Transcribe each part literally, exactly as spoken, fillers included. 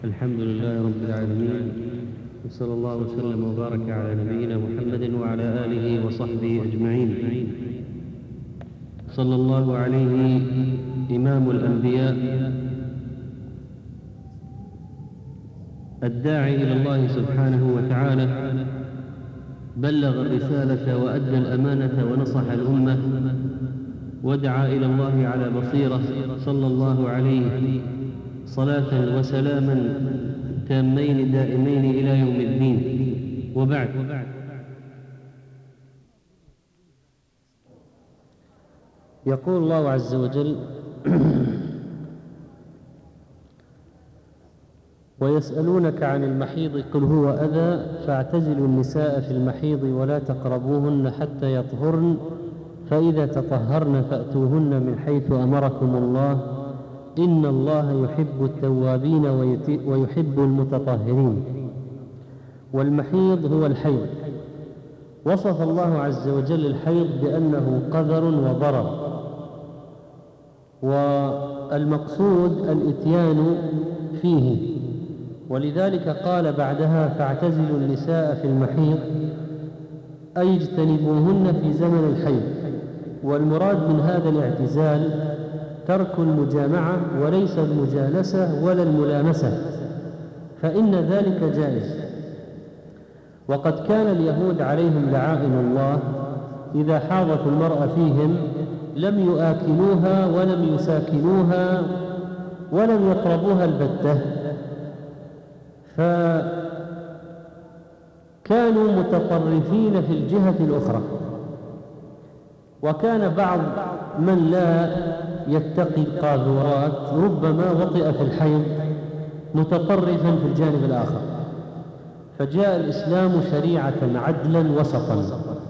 الحمد لله رب العالمين، وصلى الله وسلم وبارك على نبينا محمد وعلى آله وصحبه أجمعين. صلى الله عليه إمام الأنبياء الداعي إلى الله سبحانه وتعالى، بلغ الرسالة وأدى الأمانة ونصح الأمة ودعا إلى الله على بصيرة، صلى الله عليه صلاة وسلاما تامين دائمين إلى يوم الدين. وبعد، يقول الله عز وجل: ويسألونك عن المحيض قل هو أذى فاعتزلوا النساء في المحيض ولا تقربوهن حتى يطهرن فإذا تطهرن فأتوهن من حيث أمركم الله إن الله يحب التوابين ويحب المتطهرين. والمحيض هو الحيض. وصف الله عز وجل الحيض بأنه قذر وضرر، والمقصود الإتيان فيه، ولذلك قال بعدها: فاعتزلوا النساء في المحيض، أي اجتنبوهن في زمن الحيض. والمراد من هذا الاعتزال ترك المجامعة وليس المجالسة ولا الملامسة، فإن ذلك جائز. وقد كان اليهود عليهم لعائن الله إذا حاضت المرأة فيهم لم يؤكلوها ولم يساكنوها ولم يقربوها البتة، فكانوا متطرفين في الجهة الأخرى. وكان بعض من لا يتقي القاذورات ربما وطئ في الحيض متطرفا في الجانب الآخر، فجاء الإسلام شريعة عدلا وسطا،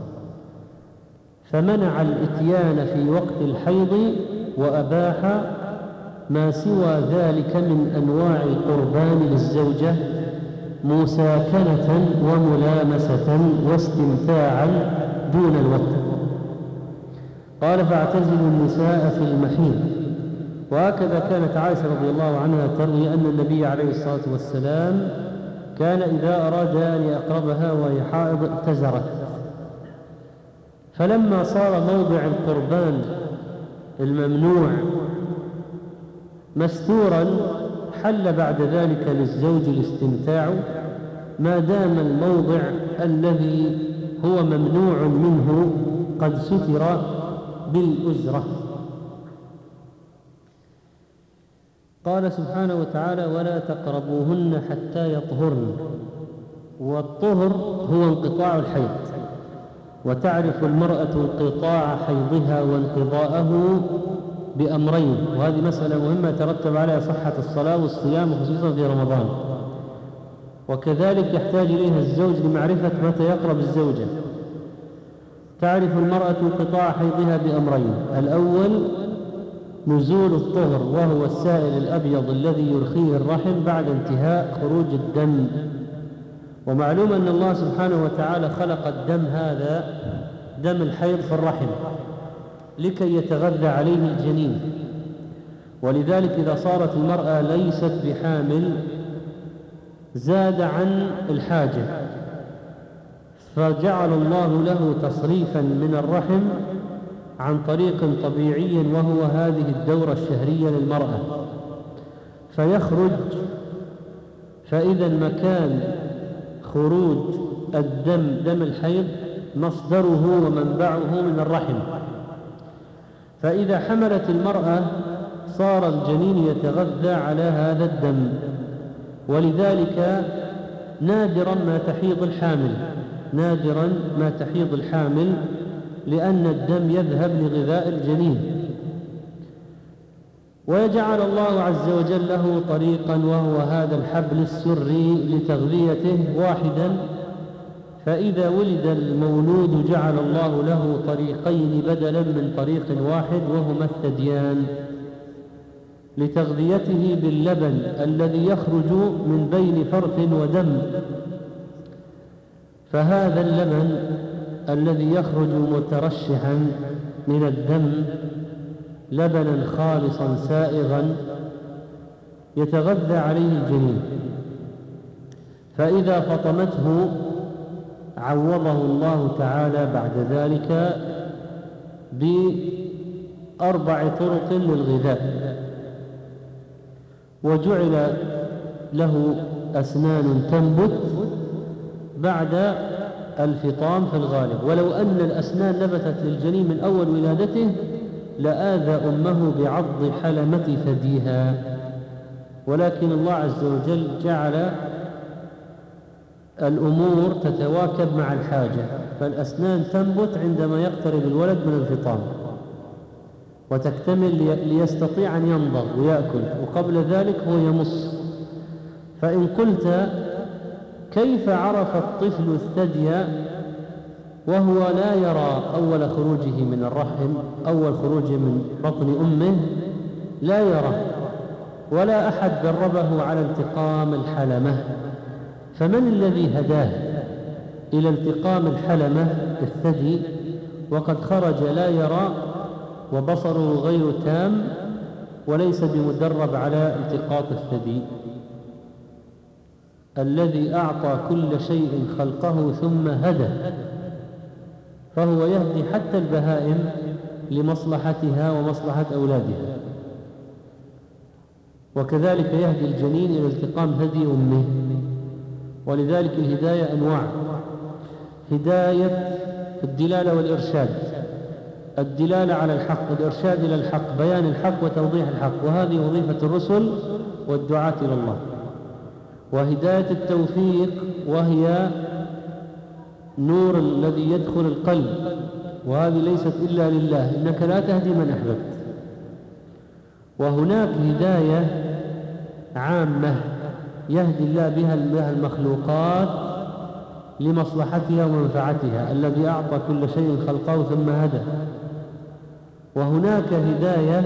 فمنع الإتيان في وقت الحيض وأباح ما سوى ذلك من أنواع القربان للزوجة مساكنة وملامسة واستمتاعا دون الوقت. قال: فاعتزلوا النساء في المحيض. وهكذا كانت عائشة رضي الله عنها تروي أن النبي عليه الصلاة والسلام كان إذا أراد أن يقربها وهي حائض اعتزرت، فلما صار موضع القربان الممنوع مستورا حل بعد ذلك للزوج الاستمتاع ما دام الموضع الذي هو ممنوع منه قد ستر بالأزرة. قال سبحانه وتعالى: ولا تقربوهن حتى يطهرن. والطهر هو انقطاع الحيض، وتعرف المرأة انقطاع حيضها وانقضاءه بأمرين، وهذه مسألة مهمة ترتب عليها صحة الصلاة والصيام خصوصا في رمضان، وكذلك يحتاج إليها الزوج لمعرفة متى يقرب الزوجة. تعرف المرأة انقطاع حيضها بأمرين: الأول نزول الطهر وهو السائل الأبيض الذي يرخيه الرحم بعد انتهاء خروج الدم. ومعلوم أن الله سبحانه وتعالى خلق الدم هذا دم الحيض في الرحم لكي يتغذى عليه الجنين، ولذلك إذا صارت المرأة ليست بحامل زاد عن الحاجة، فجعل الله له تصريفا من الرحم عن طريق طبيعي وهو هذه الدورة الشهرية للمرأة، فيخرج. فإذا مكان خروج الدم دم الحيض مصدره ومنبعه من الرحم، فإذا حملت المرأة صار الجنين يتغذى على هذا الدم، ولذلك نادرا ما تحيض الحامل نادرا ما تحيض الحامل لأن الدم يذهب لغذاء الجنين. ويجعل الله عز وجل له طريقا وهو هذا الحبل السري لتغذيته واحدا، فإذا ولد المولود جعل الله له طريقين بدلا من طريق واحد وهما الثديان لتغذيته باللبن الذي يخرج من بين فرث ودم. فهذا اللبن الذي يخرج مترشحا من الدم لبنا خالصا سائغا يتغذى عليه الجنين، فإذا فطمته عوضه الله تعالى بعد ذلك بأربع طرق للغذاء، وجعل له أسنان تنبت بعد الفطام في الغالب. ولو أن الأسنان نبتت للجنين من أول ولادته لآذى أمه بعض حلمة ثديها، ولكن الله عز وجل جعل الأمور تتواكب مع الحاجة، فالأسنان تنبت عندما يقترب الولد من الفطام وتكتمل ليستطيع أن يمضغ ويأكل، وقبل ذلك هو يمص. فإن قلت كيف عرف الطفل الثدي وهو لا يرى أول خروجه من الرحم، أول خروجه من بطن أمه لا يرى، ولا أحد دربه على التقام الحلمة، فمن الذي هداه إلى التقام الحلمة الثدي وقد خرج لا يرى وبصره غير تام وليس بمدرب على التقاط الثدي؟ الذي أعطى كل شيء خلقه ثم هدى، فهو يهدي حتى البهائم لمصلحتها ومصلحة أولادها، وكذلك يهدي الجنين إلى التقام هدي أمه. ولذلك الهداية أنواع: هداية الدلالة والإرشاد، الدلالة على الحق، الإرشاد إلى الحق، بيان الحق وتوضيح الحق، وهذه وظيفة الرسل والدعاة إلى الله. وهداية التوفيق وهي نور الذي يدخل القلب، وهذه ليست إلا لله، إنك لا تهدي من أحببت. وهناك هداية عامة يهدي الله بها المخلوقات لمصلحتها ومنفعتها، الذي أعطى كل شيء خلقه ثم هدى. وهناك هداية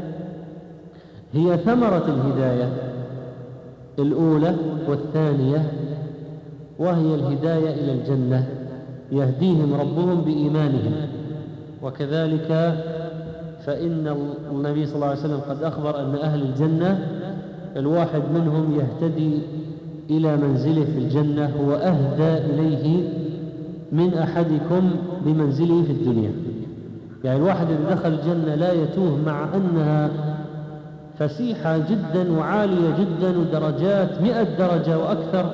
هي ثمرة الهداية الأولى والثانية، وهي الهداية إلى الجنة، يهديهم ربهم بإيمانهم. وكذلك فإن النبي صلى الله عليه وسلم قد أخبر أن أهل الجنة الواحد منهم يهتدي إلى منزله في الجنة، هو أهدى إليه من أحدكم بمنزله في الدنيا. يعني الواحد إذا دخل الجنة لا يتوه، مع أنها فسيحة جدا وعالية جدا ودرجات مئة درجة وأكثر،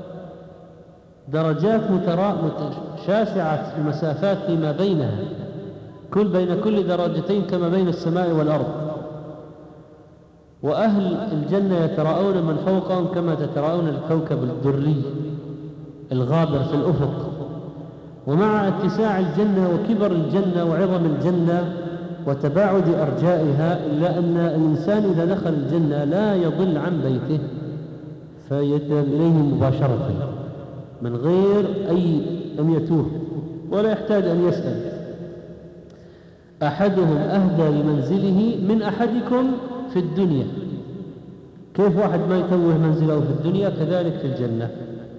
درجات شاسعة المسافات فيما بينها، كل بين كل درجتين كما بين السماء والأرض. وأهل الجنة يتراءون من فوقهم كما تتراءون الكوكب الدري الغابر في الأفق. ومع اتساع الجنة وكبر الجنة وعظم الجنة وتباعد أرجائها، إلا أن الإنسان إذا دخل الجنة لا يضل عن بيته فيذهب إليه مباشرة من غير أي أن يتوه ولا يحتاج أن يسأل. أحدهم أهدى لمنزله من أحدكم في الدنيا. كيف واحد ما يتوه منزله في الدنيا كذلك في الجنة.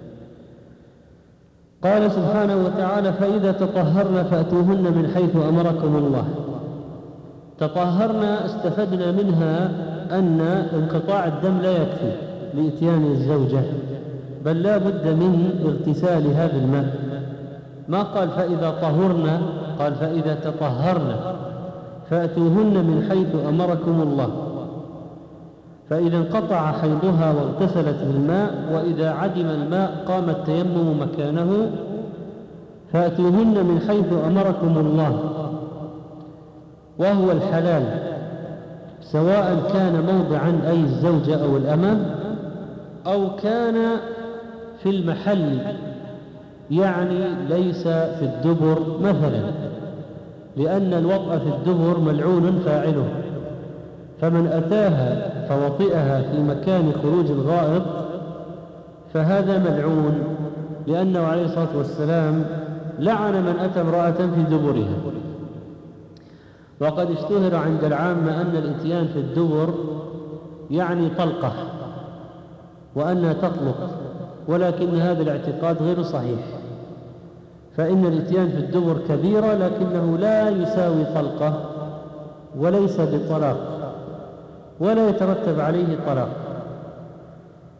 قال سبحانه وتعالى: فإذا تطهرن فأتوهن من حيث أمركم الله. تطهرنا استفدنا منها أن انقطاع الدم لا يكفي لإتيان الزوجة، بل لا بد من اغتسال هذا الماء. ما قال فإذا طهرنا، قال فإذا تطهرنا فأتوهن من حيث أمركم الله. فإذا انقطع حيضها واغتسلت بالماء، وإذا عدم الماء قام التيمم مكانه. فأتوهن من حيث أمركم الله، وهو الحلال، سواء كان موضعا أي الزوجة أو الأمة، أو كان في المحل، يعني ليس في الدبر مثلا، لأن الوطأ في الدبر ملعون فاعله، فمن أتاها فوطئها في مكان خروج الغائط فهذا ملعون، لأنه عليه الصلاة والسلام لعن من أتى امرأة في دبرها. وقد اشتهر عند العامة أن الاتيان في الدبر يعني طلقة وأنها تطلق، ولكن هذا الاعتقاد غير صحيح، فإن الاتيان في الدبر كبيرة لكنه لا يساوي طلقة وليس بطلاق ولا يترتب عليه طلاق،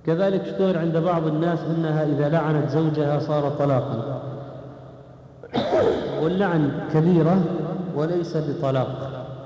كذلك اشتهر عند بعض الناس أنها إذا لعنت زوجها صار طلاقا، واللعن كبيرة وليس بطلاق.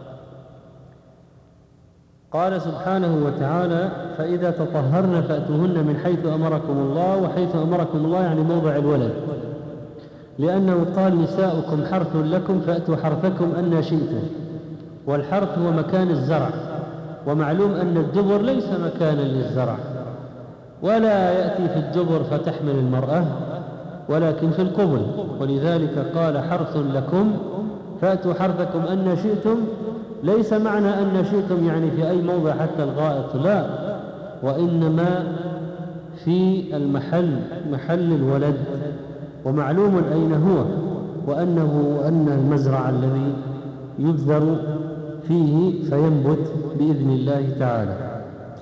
قال سبحانه وتعالى: فإذا تطهرن فأتوهن من حيث أمركم الله. وحيث أمركم الله يعني موضع الولد، لأنه قال: نساؤكم حرث لكم فأتوا حرثكم أن شئتم. والحرث هو مكان الزرع، ومعلوم أن الدبر ليس مكانا للزرع، ولا يأتي في الدبر فتحمل المرأة، ولكن في القبل. ولذلك قال: حرث لكم فأتوا حرثكم أن شئتم. ليس معنى أن شئتم يعني في أي موضع حتى الغائط، لا، وإنما في المحل، محل الولد، ومعلوم أين هو، وأنه أن المزرع الذي يبذر فيه فينبت بإذن الله تعالى.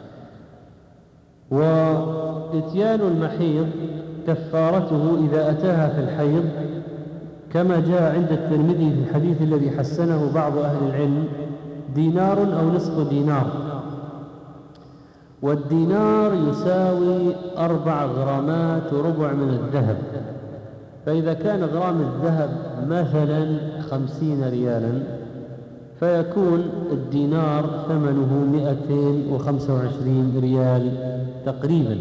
وإتيان المحيض كفارته إذا أتاها في الحيض، كما جاء عند الترمذي في الحديث الذي حسنه بعض أهل العلم: دينار أو نصف دينار. والدينار يساوي أربع غرامات وربع من الذهب، فإذا كان غرام الذهب مثلا خمسين ريالا، فيكون الدينار ثمنه مئتين وخمسة وعشرين ريال تقريبا،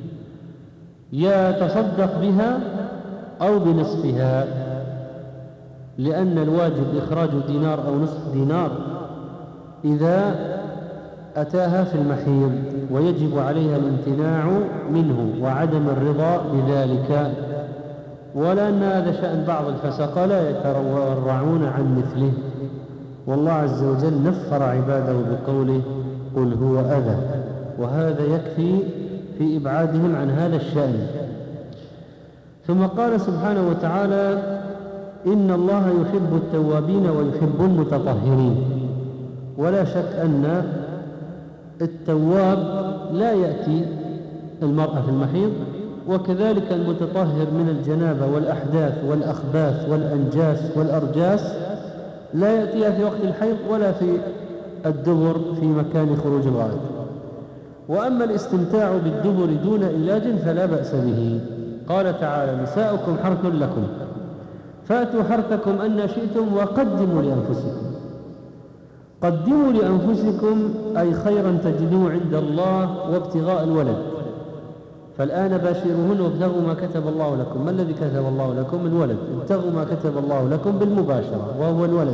يتصدق بها أو بنصفها، لأن الواجب إخراج دينار أو نصف دينار إذا أتاها في المحيض، ويجب عليها الامتناع منه وعدم الرضا بذلك، ولأن هذا شأن بعض الفسقة لا يتورعون عن مثله. والله عز وجل نفر عباده بقوله: قل هو أذى، وهذا يكفي في إبعادهم عن هذا الشأن. ثم قال سبحانه وتعالى: إن الله يحب التوابين ويحب المتطهرين. ولا شك أن التواب لا يأتي المرأة في المحيض، وكذلك المتطهر من الجنابة والأحداث والأخباث والأنجاس والأرجاس لا يأتيها في وقت الحيض ولا في الدبر في مكان خروج الغائط. وأما الاستمتاع بالدبر دون علاج فلا بأس به. قال تعالى: نساؤكم حرث لكم فأتوا حرثكم أن شئتم وقدموا لأنفسكم. قدموا لأنفسكم أي خيرا تجدوه عند الله وابتغاء الولد. فالآن باشروهن وابتغوا ما كتب الله لكم. ما الذي كتب الله لكم؟ الولد. ابتغوا ما كتب الله لكم بالمباشرة وهو الولد.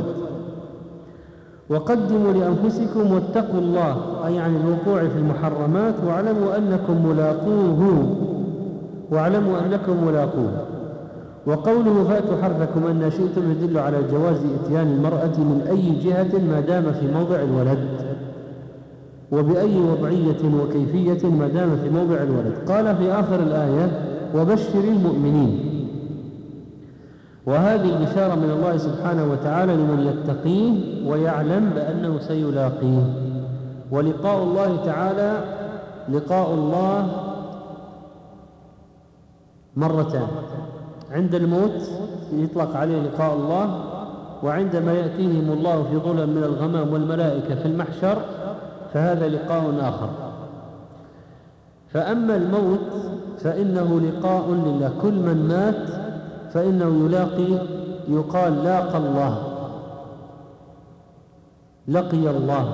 وقدموا لأنفسكم واتقوا الله، أي عن الوقوع في المحرمات، واعلموا أنكم ملاقوه واعلموا أنكم ملاقوه. وقوله فأتوا حرثكم أن شئتم يدل على جواز إتيان المرأة من أي جهة ما دام في موضع الولد، وبأي وضعية وكيفية ما دام في موضع الولد. قال في آخر الآية: وبشر المؤمنين. وهذه البشارة من الله سبحانه وتعالى لمن يتقيه ويعلم بأنه سيلاقيه. ولقاء الله تعالى لقاء الله مرتان: عند الموت يطلق عليه لقاء الله، وعندما يأتيهم الله في ظلم من الغمام والملائكة في المحشر فهذا لقاء آخر. فأما الموت فإنه لقاء لله، كل من مات فإنه يلاقي، يقال لاقى الله، لقي الله.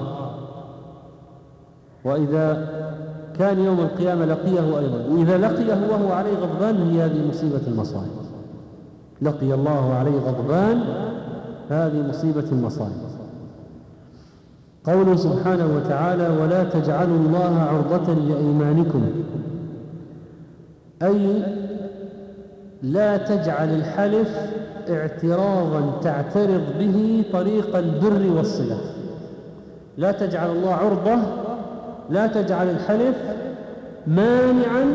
وإذا كان يوم القيامة لقيه أيضا، وإذا لقيه وهو عليه غضبان هي هذه مصيبة المصائب. لقي الله عليه غضبان هذه مصيبة المصائب. قوله سبحانه وتعالى: ولا تجعلوا الله عرضة لأيمانكم، أي لا تجعل الحلف اعتراضا تعترض به طريق البر والصلة. لا تجعل الله عرضة، لا تجعل الحلف مانعا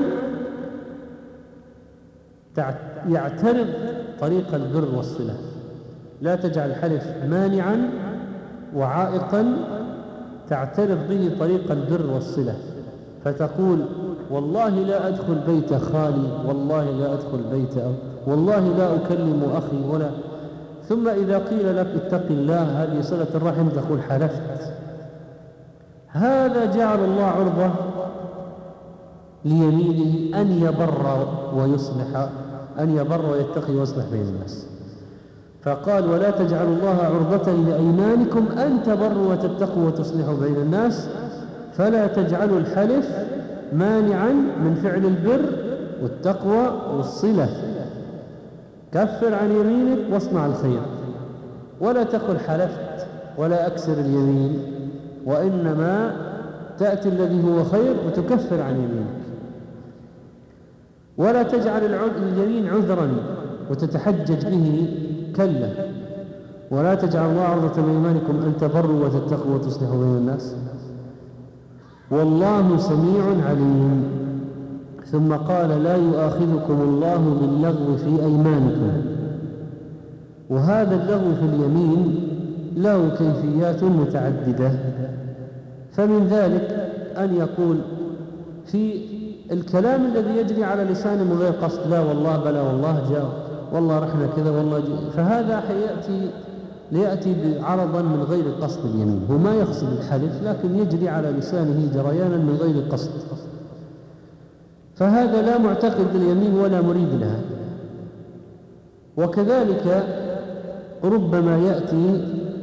يعترض طريق البر والصلة. لا تجعل الحلف مانعا وعائقا تعترض به طريق البر والصلة، فتقول: والله لا أدخل بيت خالي، والله لا أدخل بيت أو والله لا أكلم أخي، ولا ثم إذا قيل لك اتق الله هذه صلة الرحم تقول حلفت. هذا جعل الله عرضة ليمينه أن يبر ويصلح، أن يبر ويتقي ويصلح بين الناس. فقال: ولا تجعلوا الله عرضة لأيمانكم أن تبروا وتتقوا وتصلحوا بين الناس، فلا تجعلوا الحلف مانعا من فعل البر والتقوى والصلة. كفر عن يمينك واصنع الخير، ولا تقل حلفت ولا أكسر اليمين، وإنما تأتي الذي هو خير وتكفر عن يمينك. ولا تجعل اليمين عذرا وتتحجج به، كلا. ولا تجعل الله عرضة لأيمانكم أن تبروا وتتقوا وتصلحوا بين الناس، والله سميع عليم. ثم قال: لا يؤاخذكم الله باللغو في أيمانكم. وهذا اللغو في اليمين له كيفيات متعددة، فمن ذلك أن يقول في الكلام الذي يجري على لسانه من غير قصد: لا والله، بلا والله، جاء والله، رحنا كذا، والله جاء. فهذا حيأتي ليأتي بعرضا من غير قصد اليمين، هو ما يقصد الحلف لكن يجري على لسانه جريانا من غير قصد، فهذا لا معتقد اليمين ولا مريد لها. وكذلك ربما يأتي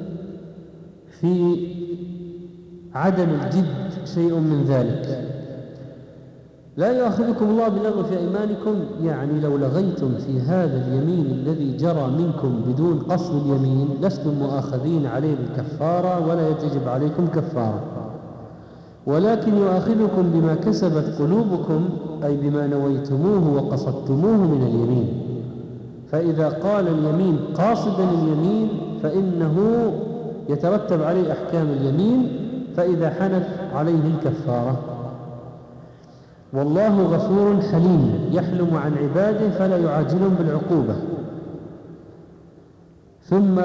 في عدم الجد شيء من ذلك. لا يؤاخذكم الله باللغو في أيمانكم، يعني لو لغيتم في هذا اليمين الذي جرى منكم بدون قصد اليمين لستم مؤاخذين عليه بالكفارة ولا يجب عليكم كفارة، ولكن يؤاخذكم بما كسبت قلوبكم، أي بما نويتموه وقصدتموه من اليمين. فإذا قال اليمين قاصدا اليمين فإنه يترتب عليه أحكام اليمين، فإذا حنث عليه الكفارة. والله غفور حليم يحلم عن عباده فلا يعاجلهم بالعقوبة. ثم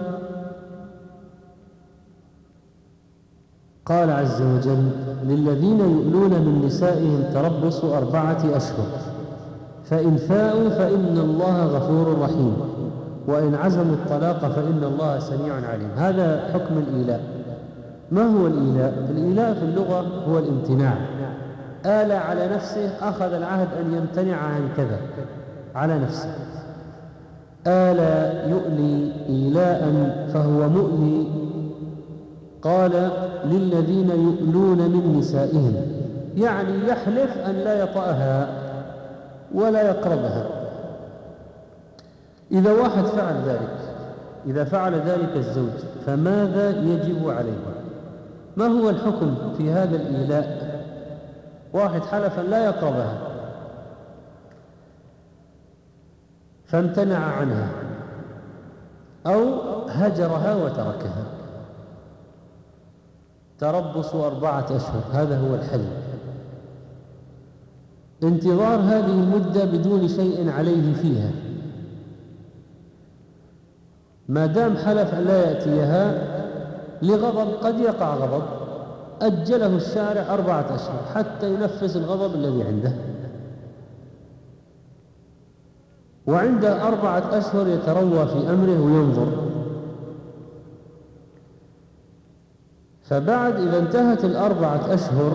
قال عز وجل: للذين يؤلون من نسائهم تربص أربعة أشهر، فإن فاءوا فإن الله غفور رحيم، وإن عزموا الطلاق فإن الله سميع عليم. هذا حكم الإيلاء. ما هو الإيلاء؟ الإيلاء في اللغة هو الامتناع. آل على نفسه، أخذ العهد أن يمتنع عن كذا على نفسه. آل يؤلي إيلاء فهو مؤلي. قال: للذين يؤلون من نسائهم، يعني يحلف أن لا يطأها ولا يقربها. إذا واحد فعل ذلك، إذا فعل ذلك الزوج، فماذا يجب عليه؟ ما هو الحكم في هذا الإيلاء؟ واحد حلف أن لا يقربها فامتنع عنها أو هجرها وتركها، تربص أربعة أشهر، هذا هو الحل. انتظار هذه المدة بدون شيء عليه فيها، ما دام حلف أن لا يأتيها لغضب، قد يقع غضب، أجله الشارع أربعة أشهر حتى ينفس الغضب الذي عنده، وعنده أربعة أشهر يتروى في أمره وينظر. فبعد إذا انتهت الأربعة أشهر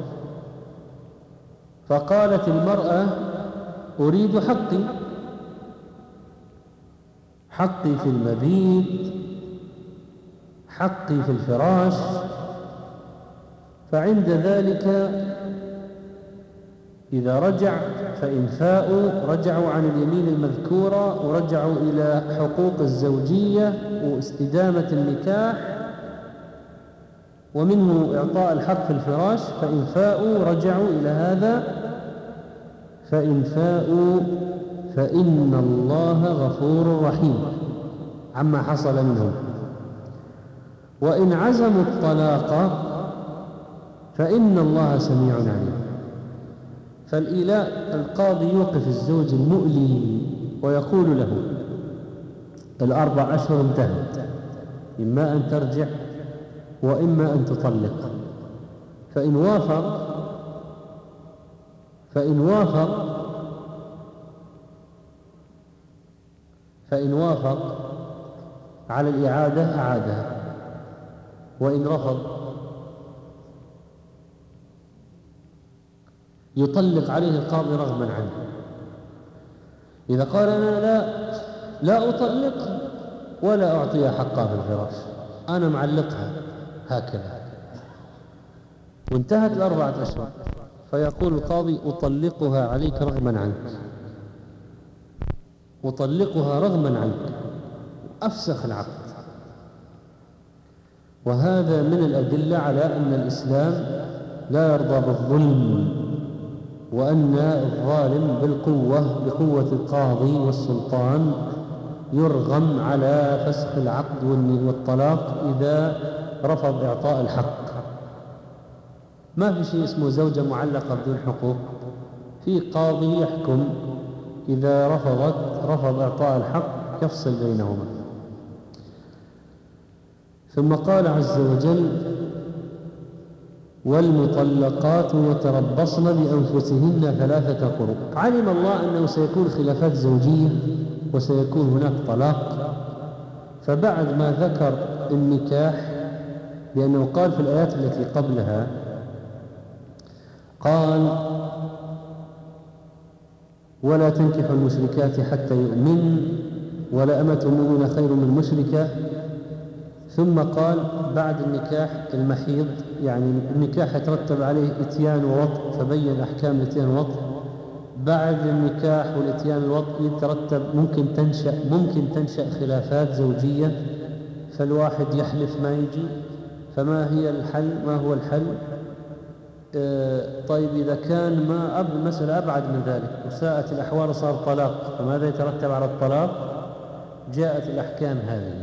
فقالت المرأة: أريد حقي، حقي في المبيت، حقي في الفراش. فعند ذلك إذا رجع فإن فاءوا رجعوا عن اليمين المذكورة ورجعوا إلى حقوق الزوجية واستدامة النكاح، ومنه إعطاء الحق في الفراش. فإن فاءوا رجعوا إلى هذا، فإن فاءوا فإن الله غفور رحيم عما حصل منهم. وإن عزموا الطلاق فإن الله سميع عليم. فالإيلاء القاضي يوقف الزوج المؤلي ويقول له: الأربع أشهر انتهت، إما أن ترجع وإما أن تطلق. فإن وافق فإن وافق فإن وافق على الإعادة أعادها، وإن رفض يطلق عليه القاضي رغما عنه. إذا قال أنا لا لا أطلقها ولا أعطيها حقها في الفراش، أنا معلقها هكذا، وانتهت الأربعة أشهر، فيقول القاضي أطلقها عليك رغما عنك، أطلقها رغما عنك، أفسخ العقد. وهذا من الأدلة على أن الإسلام لا يرضى بالظلم، وأن الظالم بالقوة بقوة القاضي والسلطان يرغم على فسخ العقد والطلاق إذا رفض إعطاء الحق. ما في شيء اسمه زوجة معلقة بدون حقوق، في قاضي يحكم إذا رفضت رفض إعطاء الحق يفصل بينهما. ثم قال عز وجل والمطلقات يتربصن بأنفسهن ثلاثة قروء. علم الله أنه سيكون خلافات زوجية وسيكون هناك طلاق، فبعد ما ذكر النكاح، لأنه قال في الآيات التي قبلها قال ولا تنكحوا المشركات حتى يؤمن ولا أمة مؤمنة خير من مشركة، ثم قال بعد النكاح المحيض، يعني النكاح يترتب عليه اتيان ووطء، فبين أحكام الاتيان والوطء. بعد النكاح والاتيان الوطء يترتب ممكن تنشأ ممكن تنشأ خلافات زوجية، فالواحد يحلف ما يجي، فما هي الحل؟ ما هو الحل؟ آه طيب إذا كان ما أب المسألة أبعد من ذلك وساءت الأحوال صار طلاق، فماذا يترتب على الطلاق؟ جاءت الأحكام هذه.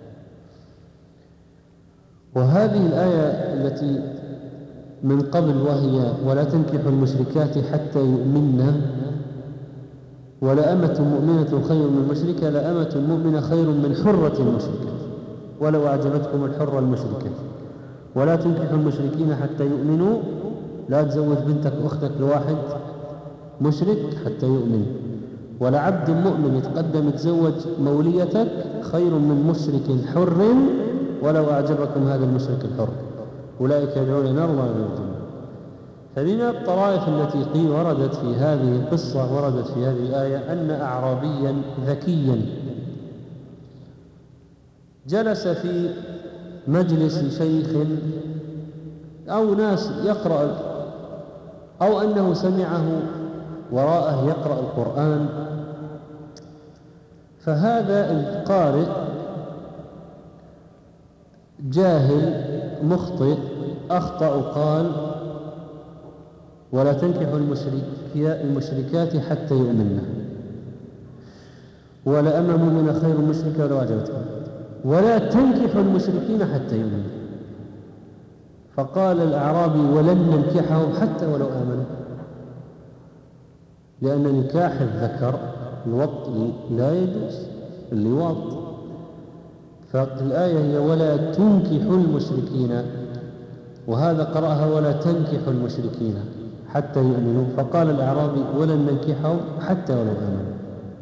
وهذه الآية التي من قبل وهي ولا تنكحوا المشركات حتى يؤمنن ولا أمة مؤمنة خير من مشركة، لا أمة مؤمنة خير من حرة مشركة ولو أعجبتكم الحرة المشركة، ولا تنكحوا المشركين حتى يؤمنوا، لا تزوج بنتك أختك لواحد مشرك حتى يؤمن، ولا عبد مؤمن يتقدم يتزوج موليتك خير من مشرك حر ولو أعجبكم هذا المشرك الحر، أولئك يدعون إلى نار الله يرجون. فمن الطرائف التي قيل وردت في هذه القصة وردت في هذه الآية أن أعرابيا ذكيا جلس في مجلس شيخ أو ناس يقرأ، أو أنه سمعه وراءه يقرأ القرآن، فهذا القارئ جاهل مخطئ أخطأ قال ولا تنكحوا المشركات حتى يؤمنن ولا أمة مؤمنة خير مشركة ولو أعجبتكم ولا تنكحوا المشركين حتى يؤمنوا. فقال الأعرابي ولن ننكحهم حتى ولو آمنوا، لأن نكاح الذكر الوط لا يجوز اللواط. فالآية هي ولا تنكحوا المشركين، وهذا قرأها ولا تنكحوا المشركين حتى يؤمنوا، فقال الأعرابي ولن ننكحهم حتى ولو آمنوا.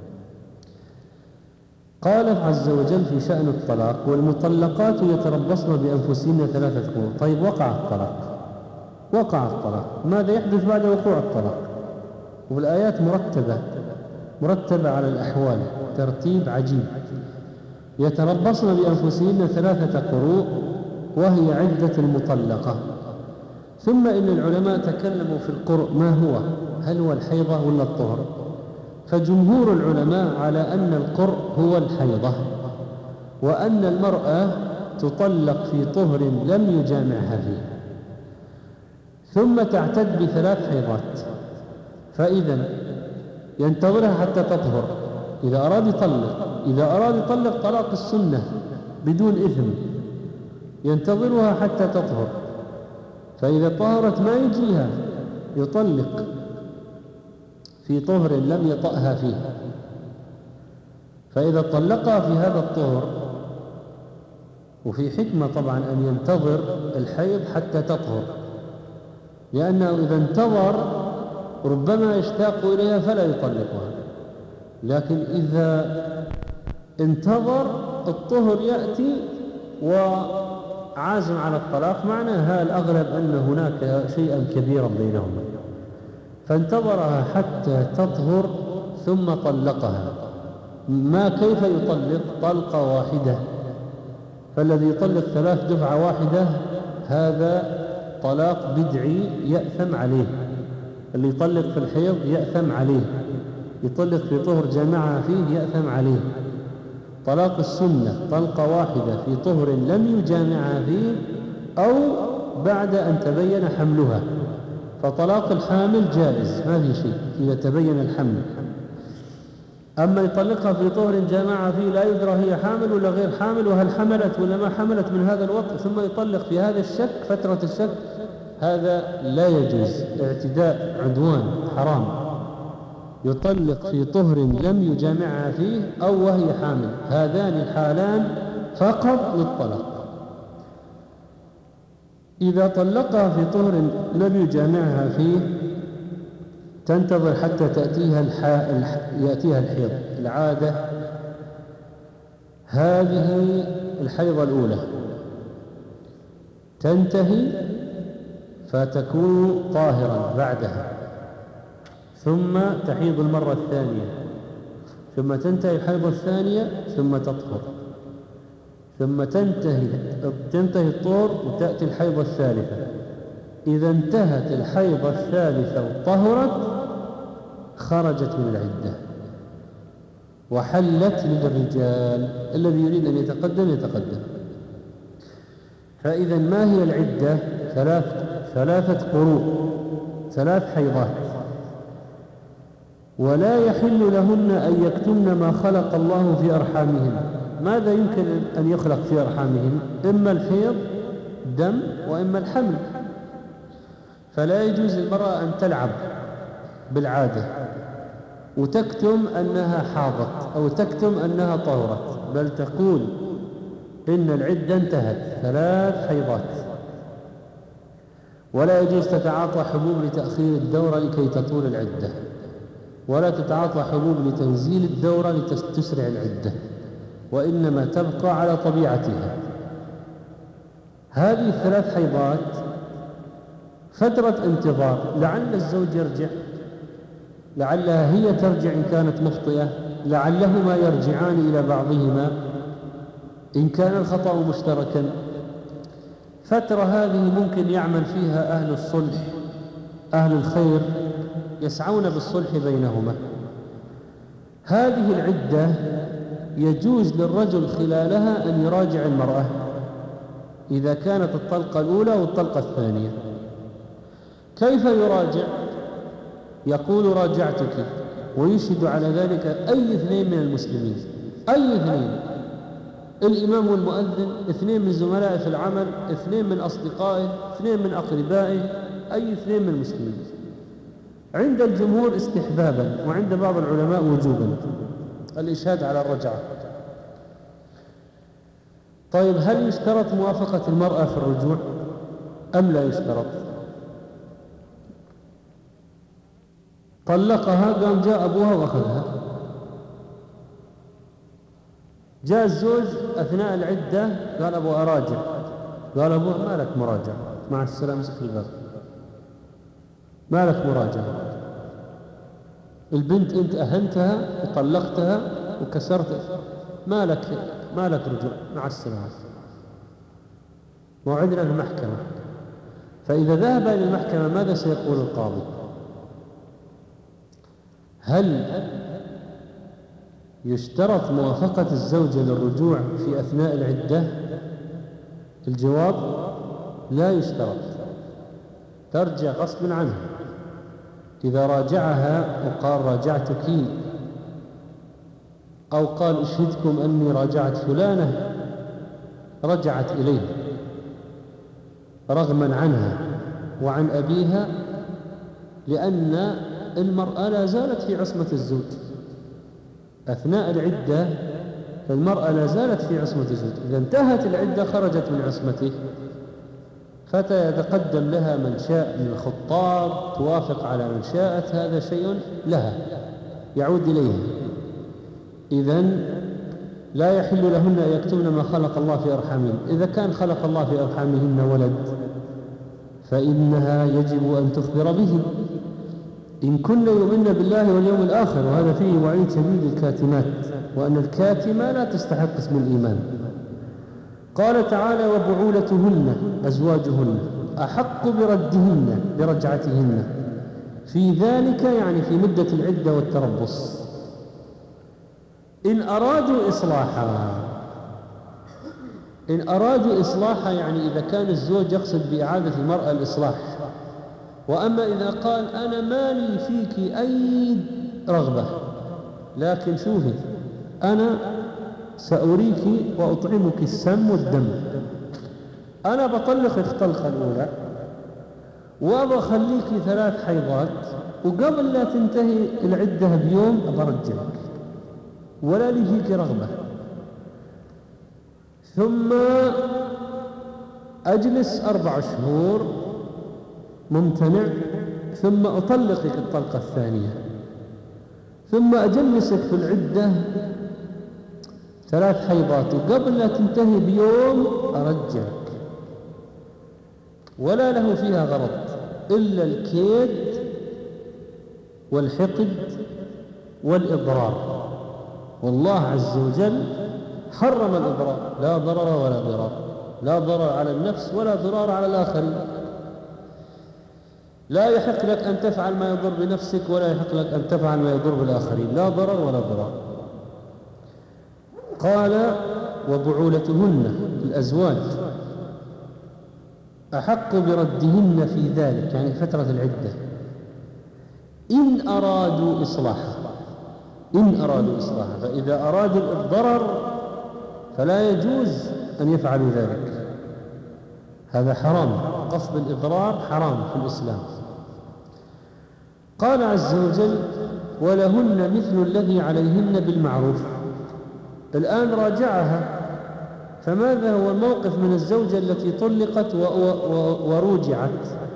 قال عز وجل في شأن الطلاق والمطلقات يتربصن بأنفسهن ثلاثة قروء. طيب وقع الطلاق وقع الطلاق ماذا يحدث بعد وقوع الطلاق؟ والآيات مرتبة مرتبة على الأحوال ترتيب عجيب. يتربصن بأنفسهن ثلاثة قروء وهي عدة المطلقة. ثم إن العلماء تكلموا في القرء ما هو، هل هو الحيضة ولا الطهر؟ فجمهور العلماء على أن القرء هو الحيضة، وأن المرأة تطلق في طهر لم يجامعها فيه، ثم تعتد بثلاث حيضات. فإذا ينتظرها حتى تطهر، إذا أراد يطلق إذا أراد يطلق طلاق السنة بدون إثم ينتظرها حتى تطهر، فإذا طهرت ما يجيها يطلق في طهر لم يطأها فيه. فإذا طلقها في هذا الطهر، وفي حكمة طبعا أن ينتظر الحيض حتى تطهر، لأنه إذا انتظر ربما يشتاق إليها فلا يطلقها، لكن إذا انتظر الطهر يأتي وعازم على الطلاق، معناها الأغلب أن هناك شيئا كبيرا بينهما. فانتظرها حتى تطهر ثم طلقها. ما كيف يطلق؟ طلقة واحدة. فالذي يطلق ثلاث دفعة واحدة هذا طلاق بدعي يأثم عليه. اللي يطلق في الحيض يأثم عليه، يطلق في طهر جامعها فيه يأثم عليه. طلاق السنة طلقة واحدة في طهر لم يجامعها فيه أو بعد أن تبين حملها. فطلاق الحامل جائز ما في شيء إذا تبين الحمل. أما يطلقها في طهر جامعها فيه لا يدرى هي حامل ولا غير حامل، وهل حملت ولا ما حملت من هذا الوقت، ثم يطلق في هذا الشك فترة الشك، هذا لا يجوز، اعتداء عدوان حرام. يطلق في طهر لم يجامعها فيه أو وهي حامل، هذان الحالان فقط للطلاق. إذا طلقها في طهر لم يجامعها فيه تنتظر حتى تأتيها الح... يأتيها الحيض العادة، هذه الحيضة الأولى تنتهي فتكون طاهرا بعدها، ثم تحيض المرة الثانية، ثم تنتهي الحيضة الثانية ثم تطهر، ثم تنتهي تنتهي الطهر وتأتي الحيضة الثالثة. إذا انتهت الحيضة الثالثة وطهرت خرجت من العدة وحلت للرجال. الذي يريد أن يتقدم يتقدم. فإذا ما هي العدة؟ ثلاث ثلاثة قروء، ثلاث حيضات. ولا يحل لهن أن يكتمن ما خلق الله في أرحامهن. ماذا يمكن أن يخلق في أرحامهن؟ إما الحيض دم وإما الحمل. فلا يجوز للمرأة أن تلعب بالعادة وتكتم أنها حاضت أو تكتم أنها طهرت، بل تقول إن العدة انتهت، ثلاث حيضات. ولا يجوز تتعاطى حبوب لتأخير الدورة لكي تطول العدة، ولا تتعاطى حبوب لتنزيل الدورة لتسرع العدة، وإنما تبقى على طبيعتها. هذه الثلاث حيضات فترة انتظار، لعل الزوج يرجع، لعلها هي ترجع إن كانت مخطئة، لعلهما يرجعان إلى بعضهما إن كان الخطأ مشتركا. فترة هذه ممكن يعمل فيها أهل الصلح أهل الخير يسعون بالصلح بينهما. هذه العدة يجوز للرجل خلالها أن يراجع المرأة إذا كانت الطلقة الأولى والطلقة الثانية. كيف يراجع؟ يقول راجعتك، ويشهد على ذلك أي اثنين من المسلمين، أي اثنين، الإمام والمؤذن، اثنين من زملائه في العمل، اثنين من أصدقائه، اثنين من أقربائه، أي اثنين من المسلمين. عند الجمهور استحبابا، وعند بعض العلماء وجوبا الإشهاد على الرجعة. طيب هل يشترط موافقة المرأة في الرجوع أم لا يشترط؟ طلقها قام جاء أبوها وأخذها، جاء الزوج أثناء العدة قال أبو أراجع، قال أبوها ما لك مراجع، مع السلامة مسك الباب، ما لك مراجع. البنت أنت أهنتها وطلقتها وكسرت، ما لك ما لك رجوع، مع السلامة، موعدنا المحكمة. فإذا ذهب إلى المحكمة ماذا سيقول القاضي؟ هل يشترط موافقة الزوجة للرجوع في أثناء العدة؟ الجواب لا يشترط، ترجع غصب عنها. إذا راجعها وقال راجعتك أو قال أشهدكم أني راجعت فلانة، رجعت إليه رغما عنها وعن أبيها، لأن المرأة لا زالت في عصمة الزوج أثناء العدة، فالمرأة لا زالت في عصمة الزوج. إذا انتهت العدة خرجت من عصمته، فتتقدم لها من شاء من الخطاب، توافق على من شاءت، هذا شيء لها يعود إليها. إذن لا يحل لهن أن يكتمن ما خلق الله في أرحامهن. إذا كان خلق الله في أرحامهن ولد فإنها يجب أن تخبر به، إن كن يؤمن بالله واليوم الآخر، وهذا فيه وعيد شديد الكاتمات، وأن الكاتمة لا تستحق اسم الإيمان. قال تعالى: وبعولتهن أزواجهن أحق بردهن برجعتهن في ذلك، يعني في مدة العدة والتربص، إن أرادوا إصلاحا. إن أرادوا إصلاحا يعني إذا كان الزوج يقصد بإعادة المرأة الإصلاح. وأما إذا قال: أنا مالي فيك أي رغبة، لكن شوفي أنا سأريك وأطعمك السم والدم، أنا بطلقك الطلقة الأولى وبخليك ثلاث حيضات، وقبل لا تنتهي العدة بيوم أبرجعك ولا لي فيك رغبة، ثم أجلس أربع شهور ممتنع، ثم أطلقك الطلقة الثانية، ثم أجلسك في العدة ثلاث حيضات، وقبل لا تنتهي بيوم أرجعك، ولا له فيها غرض إلا الكيد والحقد والإضرار. والله عز وجل حرم الإضرار، لا ضرر ولا ضرار، لا ضرر على النفس ولا ضرار على الآخرين. لا يحق لك أن تفعل ما يضر بنفسك، ولا يحق لك أن تفعل ما يضر بالآخرين، لا ضرر ولا ضرار. قال: وبعولتهن الأزواج أحق بردهن في ذلك، يعني فترة العدة، إن أرادوا إصلاحا. إن أرادوا إصلاحا، فإذا أرادوا الضرر فلا يجوز أن يفعلوا ذلك، هذا حرام، قصد الإضرار حرام في الإسلام. قال عز وجل: ولهن مثل الذي عليهن بالمعروف. الآن راجعها، فماذا هو الموقف من الزوجة التي طلقت ورجعت؟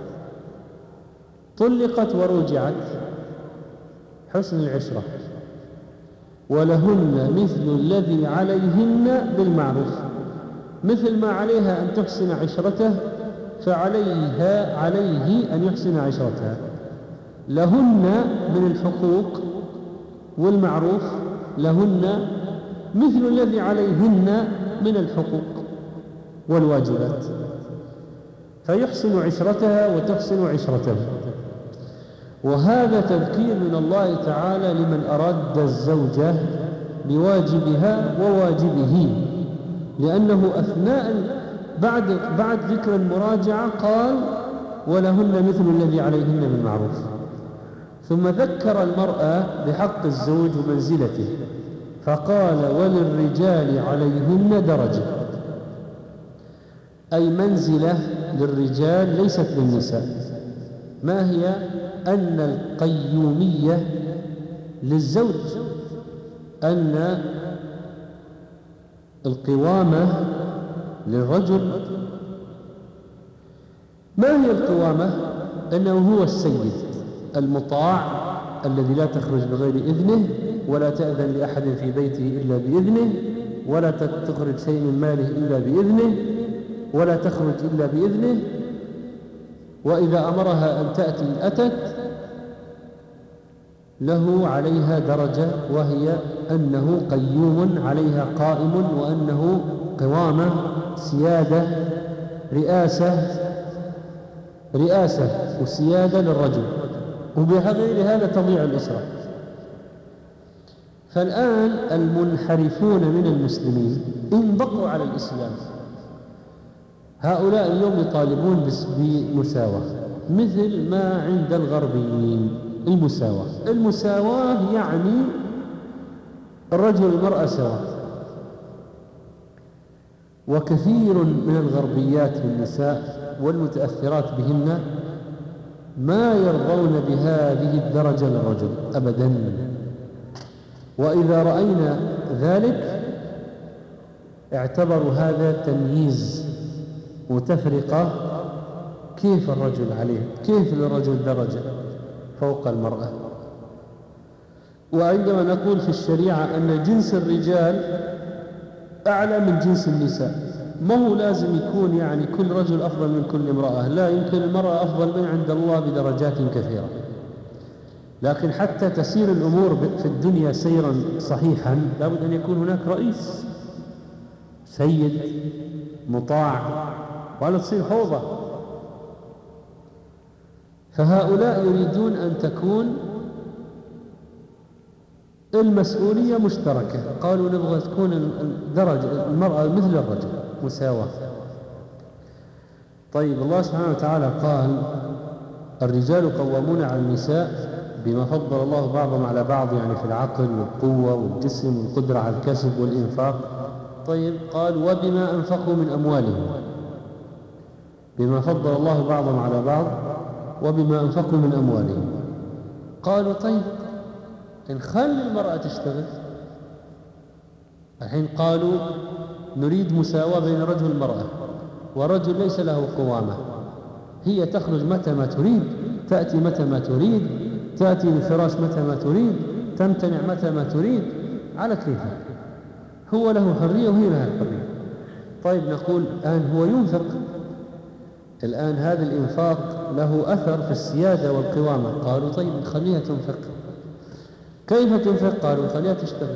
طلقت ورجعت، حسن العشرة. ولهن مثل الذي عليهن بالمعروف، مثل ما عليها أن تحسن عشرته فعليها عليه أن يحسن عشرتها. لهن من الحقوق والمعروف، لهن مثل الذي عليهن من الحقوق والواجبات، فيحسن عشرتها وتحسن عشرته. وهذا تذكير من الله تعالى لمن أراد الزوجة بواجبها وواجبه، لأنه أثناء بعد بعد ذكر المراجعة قال: ولهن مثل الذي عليهن بالمعروف، ثم ذكر المرأة بحق الزوج ومنزلته فقال: وللرجال عليهن درجة، أي منزلة للرجال ليست للنساء. ما هي؟ أن القيومية للزوج، أن القوامة للرجل. ما هي القوامة؟ أنه هو السيد المطاع الذي لا تخرج بغير إذنه، ولا تأذن لأحد في بيته إلا بإذنه، ولا تخرج شيء من ماله إلا بإذنه، ولا تخرج إلا بإذنه، وإذا أمرها أن تأتي أتت. له عليها درجة، وهي أنه قيوم عليها قائم، وأنه قوامة، سيادة، رئاسة رئاسة وسيادة للرجل، وبغير هذا تضيع الأسرة. فالآن المنحرفون من المسلمين إن بقوا على الإسلام، هؤلاء اليوم يطالبون بمساواة مثل ما عند الغربيين. المساواة المساواة يعني الرجل والمرأة سواء. وكثير من الغربيات والنساء والمتأثرات بهن ما يرضون بهذه الدرجة للرجل أبدا. وإذا رأينا ذلك اعتبروا هذا تمييز وتفرقة. كيف الرجل عليه؟ كيف للرجل درجة فوق المرأة؟ وعندما نقول في الشريعة أن جنس الرجال أعلى من جنس النساء، ما هو لازم يكون يعني كل رجل أفضل من كل امرأة، لا، يمكن المرأة أفضل من عند الله بدرجات كثيرة. لكن حتى تسير الأمور في الدنيا سيرا صحيحا لابد أن يكون هناك رئيس سيد مطاع، ولا تصير فوضى. فهؤلاء يريدون أن تكون المسؤولية مشتركة، قالوا نبغى تكون الدرجة المرأة مثل الرجل، مساواة. طيب الله سبحانه وتعالى قال الرجال قوامون على النساء بما فضل الله بعضهم على بعض، يعني في العقل والقوة والجسم والقدرة على الكسب والإنفاق. طيب قال وبما أنفقوا من أموالهم، بما فضل الله بعضهم على بعض وبما أنفقوا من أموالهم. قالوا طيب نخلي المرأة تشتغل. الحين قالوا نريد مساواة بين الرجل والمرأة، ورجل ليس له قوامة، هي تخرج متى ما تريد، تأتي متى ما تريد، تأتي للفراش متى ما تريد، تمتنع متى ما تريد، على كيفها، هو له حرية وهي لها حرية. طيب نقول الآن هو ينفق، الآن هذا الإنفاق له أثر في السيادة والقوامة. قالوا طيب نخليها تنفق. كيف تنفق؟ قالوا خليها تشتغل.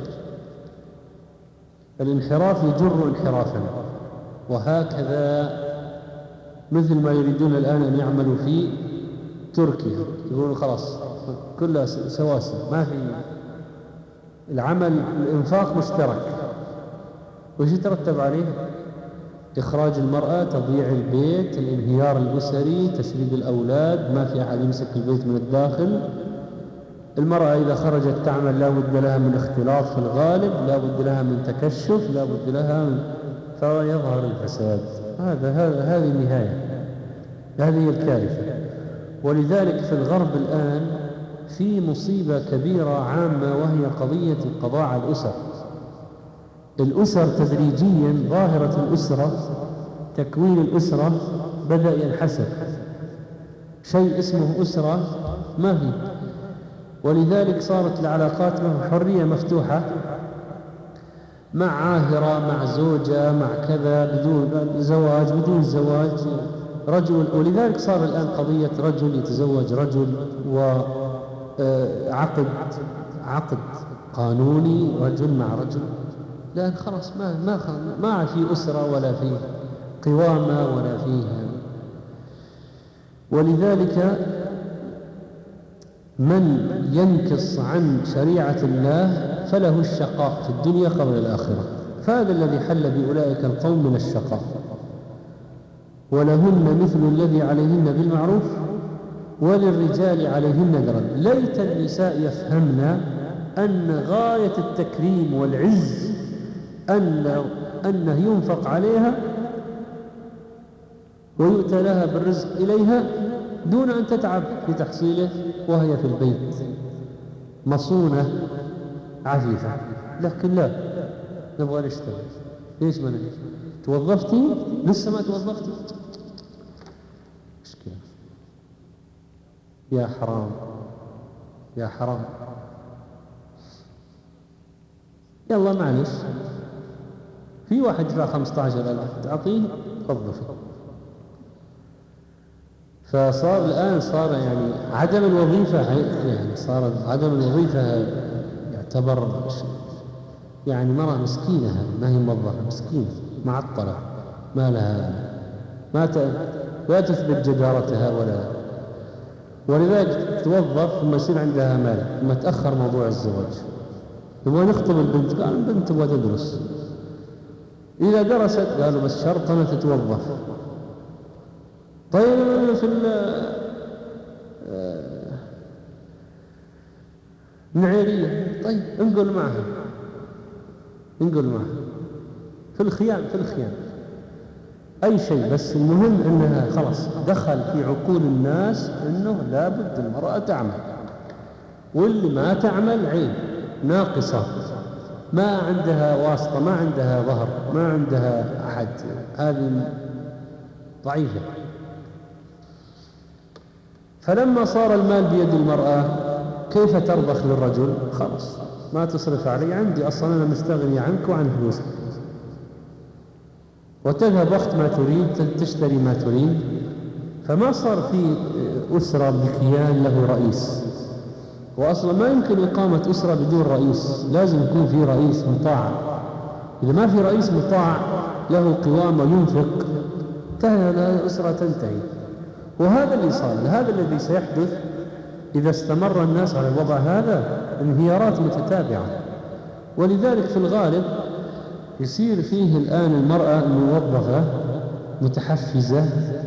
الانحراف يجر انحرافا، وهكذا مثل ما يريدون الآن أن يعملوا في تركيا، يقولون خلاص كلها سواسي، ما في العمل، الإنفاق مشترك. وش يترتب عليه؟ إخراج المرأة، تضييع البيت، الانهيار الأسري، تشريد الأولاد، ما في أحد يمسك البيت من الداخل. المرأة إذا خرجت تعمل لا بد لها من اختلاط في الغالب، لا بد لها من تكشف، لا بد لها من، فيظهر الفساد. هذا هذا هذه النهاية، هذه هي الكارثة. ولذلك في الغرب الآن في مصيبة كبيرة عامة، وهي قضية القضاء على الأسر. الأسر تدريجيا، ظاهرة الأسرة، تكوين الأسرة بدأ ينحسر، شيء اسمه أسرة ما في. ولذلك صارت العلاقات حرية مفتوحة، مع عاهرة، مع زوجة، مع كذا، بدون زواج، بدون زواج، رجل. ولذلك صار الآن قضية رجل يتزوج رجل، وعقد عقد قانوني رجل مع رجل، لأن خلاص ما ما ما في أسرة ولا في قوامة ولا فيها. ولذلك من ينكص عن شريعة الله فله الشقاء في الدنيا قبل الآخرة. فهذا الذي حل بأولئك القوم من الشقاء. ولهن مثل الذي عليهن بالمعروف وللرجال عليهن درجة. ليت النساء يفهمن أن غاية التكريم والعز أن أنه ينفق عليها ويؤتى لها بالرزق إليها دون أن تتعب في تحصيله، وهي في البيت مصونة عفيفة. لكن لا، نبغى نشتغل. ليش ما نجي؟ توظفتي؟ لسه ما توظفتي؟ مشكلة. يا حرام يا حرام. يلا معلش، في واحد يدفع خمسة عشر ألف تعطيه توظفه. فصار الآن صار يعني عدم الوظيفة، يعني صار عدم الوظيفة يعتبر يعني مرأة مسكينة، ما هي موظفة، مسكينة معطلة، ما لها ما لا تثبت جدارتها ولا. ولذلك توظف ثم يصير عندها مال، ثم تأخر موضوع الزواج. ثم نخطب البنت، قال البنت تبغى تدرس، إذا درست قالوا بس شرط أنا تتوظف. طيب في النعيرية، طيب انقل معها، انقل معها في الخيام، في الخيام أي شيء، بس المهم أنها خلاص دخل في عقول الناس أنه لابد المرأة تعمل، واللي ما تعمل عيب، ناقصة، ما عندها واسطة، ما عندها ظهر، ما عندها أحد، هذه ضعيفة. فلما صار المال بيد المرأة كيف ترضخ للرجل؟ خلاص ما تصرف علي، عندي أصلا أنا مستغني عنك وعن فلوسك، وتذهب وقت ما تريد، تشتري ما تريد. فما صار في أسرة بكيان له رئيس، وأصلا ما يمكن إقامة أسرة بدون رئيس، لازم يكون في رئيس مطاع. إذا ما في رئيس مطاع له قوام وينفق الأسرة تنتهي. وهذا اللي صار، هذا الذي سيحدث إذا استمر الناس على الوضع هذا، انهيارات متتابعة. ولذلك في الغالب يصير فيه الآن المرأة الموظفة متحفزة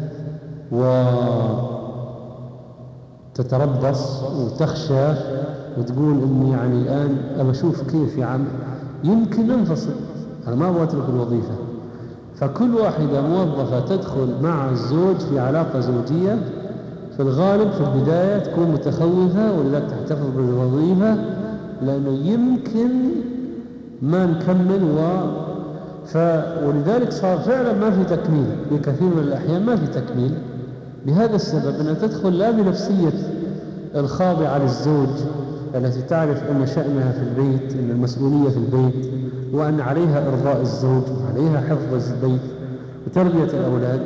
وتتربص وتخشى وتقول إني يعني الآن أبى أشوف كيف يا عم يمكن ننفصل، أنا ما أبغى أترك الوظيفة. فكل واحدة موظفة تدخل مع الزوج في علاقة زوجية في الغالب في البداية تكون متخوفة، ولذلك تحتفظ بالوظيفة لأنه يمكن ما نكمل و... ف... ولذلك صار فعلا ما في تكميل بكثير من الأحيان، ما في تكميل بهذا السبب أنها تدخل لا بنفسية الخاضعة للزوج التي تعرف أن شأنها في البيت، أن المسؤولية في البيت، وأن عليها إرضاء الزوج وعليها حفظ البيت وتربية الأولاد.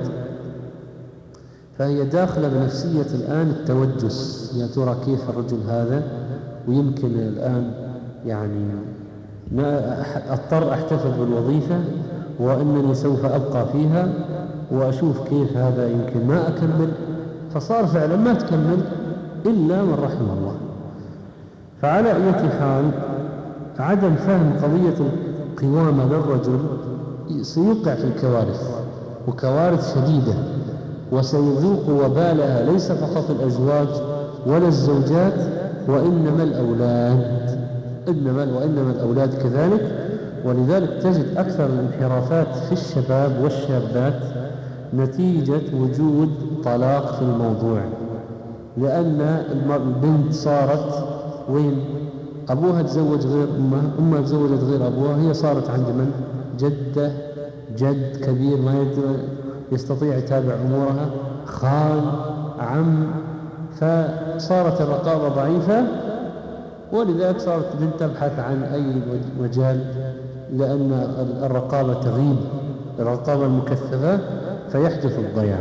فهي داخلة بنفسية الآن التوجس، يا ترى كيف الرجل هذا، ويمكن الآن يعني ما أضطر أحتفظ بالوظيفة وإنني سوف أبقى فيها وأشوف كيف هذا يمكن ما أكمل. فصار فعلا ما تكمل إلا من رحم الله. فعلى أي حال عدم فهم قضية القوامة للرجل سيوقع في الكوارث، وكوارث شديدة، وسيذوق وبالها ليس فقط الأزواج ولا الزوجات وإنما الأولاد، إنما وإنما الأولاد كذلك. ولذلك تجد أكثر الانحرافات في الشباب والشابات نتيجة وجود طلاق في الموضوع، لأن البنت صارت وين أبوها تزوج غير أمها، أمها تزوجت غير أبوها، هي صارت عند من؟ جدة، جد كبير ما يستطيع يتابع أمورها، خال، عم، فصارت الرقابة ضعيفة. ولذلك صارت البنت تبحث عن أي مجال، لأن الرقابة تغيب، الرقابة المكثفة، فيحدث الضياع،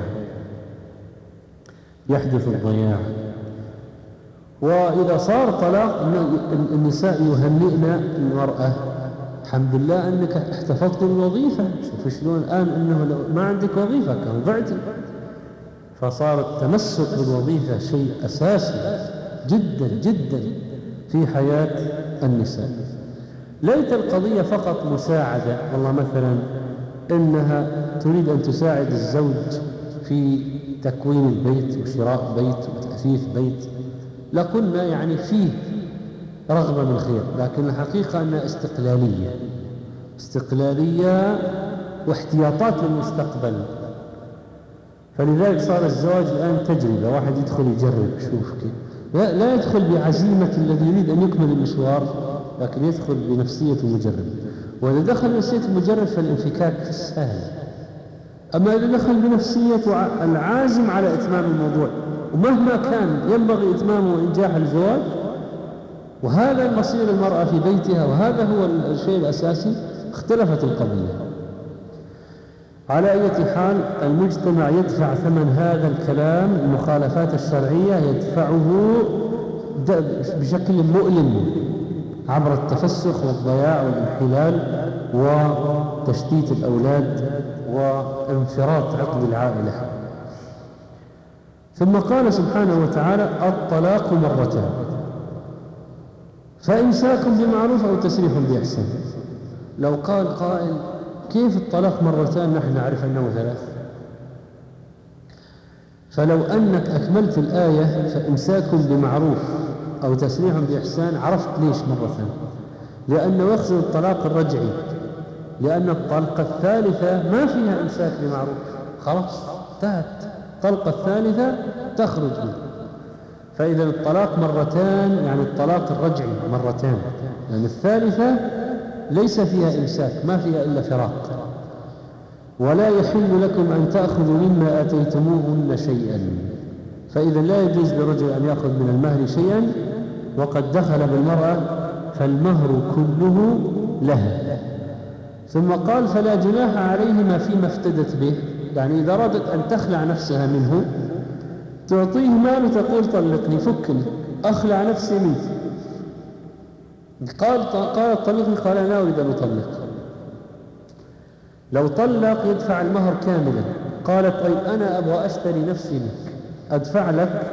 يحدث الضياع. وإذا صار طلاق النساء يهنئن المرأة، الحمد لله أنك احتفظت بالوظيفة، شوف شلون الآن أنه لو ما عندك وظيفة كان ضعتي. فصار التمسك بالوظيفة شيء أساسي جدا جدا في حياة النساء. ليت القضية فقط مساعدة، والله مثلا إنها تريد أن تساعد الزوج في تكوين البيت وشراء بيت وتأثيث بيت، لكنا يعني فيه رغبة من خير، لكن الحقيقة أنها استقلالية، استقلالية واحتياطات للمستقبل. فلذلك صار الزواج الآن تجربة، واحد يدخل يجرب شوف كيف، لا, لا يدخل بعزيمة الذي يريد أن يكمل المشوار، لكن يدخل بنفسية المجرب. وإذا دخل بنفسية المجرب فالانفكاك سهل. أما إذا دخل بنفسية العازم على إتمام الموضوع ومهما كان ينبغي إتمامه وإنجاح الزواج، وهذا مصير المرأة في بيتها وهذا هو الشيء الأساسي، اختلفت القضية. على أي حال المجتمع يدفع ثمن هذا الكلام، المخالفات الشرعية يدفعه بشكل مؤلم عبر التفسخ والضياع والانحلال وتشتيت الأولاد وانفراط عقد العائلة. ثم قال سبحانه وتعالى: الطلاق مرتان، فإمساك بمعروف أو تسريح بإحسان. لو قال قائل: كيف الطلاق مرتان نحن نعرف أنه ثلاث؟ فلو أنك أكملت الآية فإمساك بمعروف أو تسريح بإحسان عرفت ليش مرتان، لأنه يقصد الطلاق الرجعي، لأن الطلقة الثالثة ما فيها إمساك بمعروف، خلاص انتهت، الطلقة الثالثة تخرج منه. فإذا الطلاق مرتان يعني الطلاق الرجعي مرتان، يعني الثالثة ليس فيها إمساك، ما فيها إلا فراق. ولا يحل لكم أن تأخذوا مما آتيتموهن شيئا، فإذا لا يجوز لرجل أن يأخذ من المهر شيئا وقد دخل بالمرأة فالمهر كله لها. ثم قال: فلا جناح عليهما فيما افتدت به، يعني إذا أرادت أن تخلع نفسها منه تعطيه مال وتقول طلقني فكني، أخلع نفسي منك. قال قال طلقني، قال أنا أريد أن أطلق. لو طلق يدفع المهر كاملا. قالت أي أنا أبغى أشتري نفسي منك، أدفع لك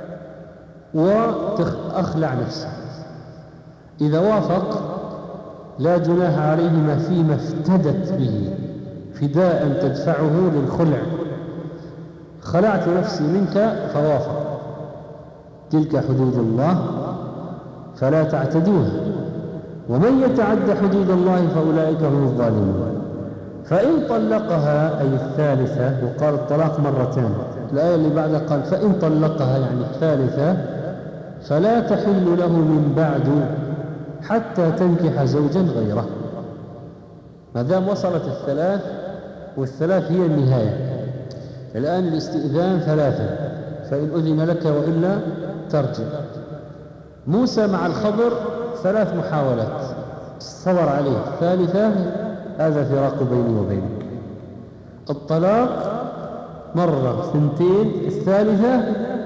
وأخلع نفسي. إذا وافق لا جناح عليهما فيما افتدت به فداء تدفعه للخلع. خلعت نفسي منك فوافق، تلك حدود الله فلا تعتدوها، ومن يتعد حدود الله فأولئك هم الظالمون. فإن طلقها أي الثالثة، وقال الطلاق مرتان، الآية اللي بعدها قال فإن طلقها يعني الثالثة فلا تحل له من بعد حتى تنكح زوجا غيره. ما دام وصلت الثلاث، والثلاث هي النهاية. الآن الاستئذان ثلاثة، فإن أذن لك وإلا ترجع. موسى مع الخضر ثلاث محاولات صبر عليه، الثالثة هذا فراق بيني وبينك. الطلاق مرة ثنتين، الثالثة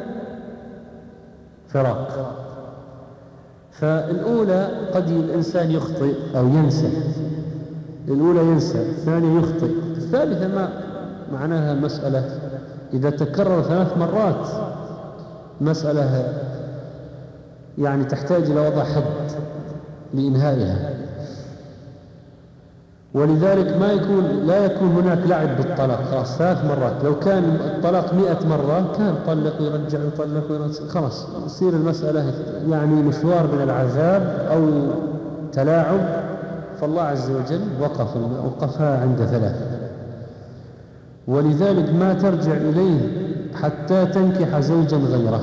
فراق. فالأولى قد الإنسان يخطئ أو ينسى، الأولى ينسى، الثانية يخطئ، الثالثة ما معناها مسألة إذا تكرر ثلاث مرات مسألة يعني تحتاج إلى وضع حد لإنهائها. ولذلك ما يكون لا يكون هناك لعب بالطلاق. خلاص ثلاث مرات، لو كان الطلاق مئة مرة كان طلق ويرجع يطلق ويرجع، خلاص تصير المسألة يعني مشوار من العذاب أو تلاعب. فالله عز وجل وقف وقفها عند ثلاث. ولذلك ما ترجع إليه حتى تنكح زوجا غيره،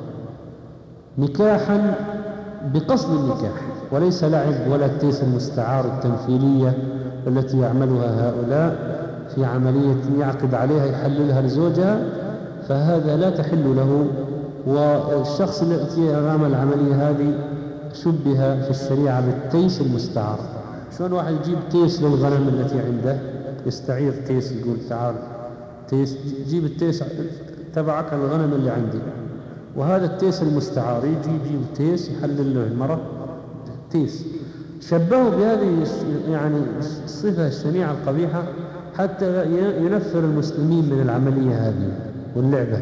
نكاحا بقصد النكاح وليس لعب ولا التيس المستعار التمثيلية التي يعملها هؤلاء في عملية يعقد عليها يحللها لزوجها، فهذا لا تحل له. والشخص الذي عمل العملية هذه شبه في الشريعة بالتيس المستعار. شلون واحد يجيب تيس للغنم التي عنده، يستعير تيس، يقول تعال تيس، جيب التيس تبعك الغنم اللي عندي، وهذا التيس المستعار يجي يجيب تيس يحلل له المرة تيس. شبهوا بهذه يعني الصفة الشنيعة القبيحة حتى ينفر المسلمين من العملية هذه واللعبة.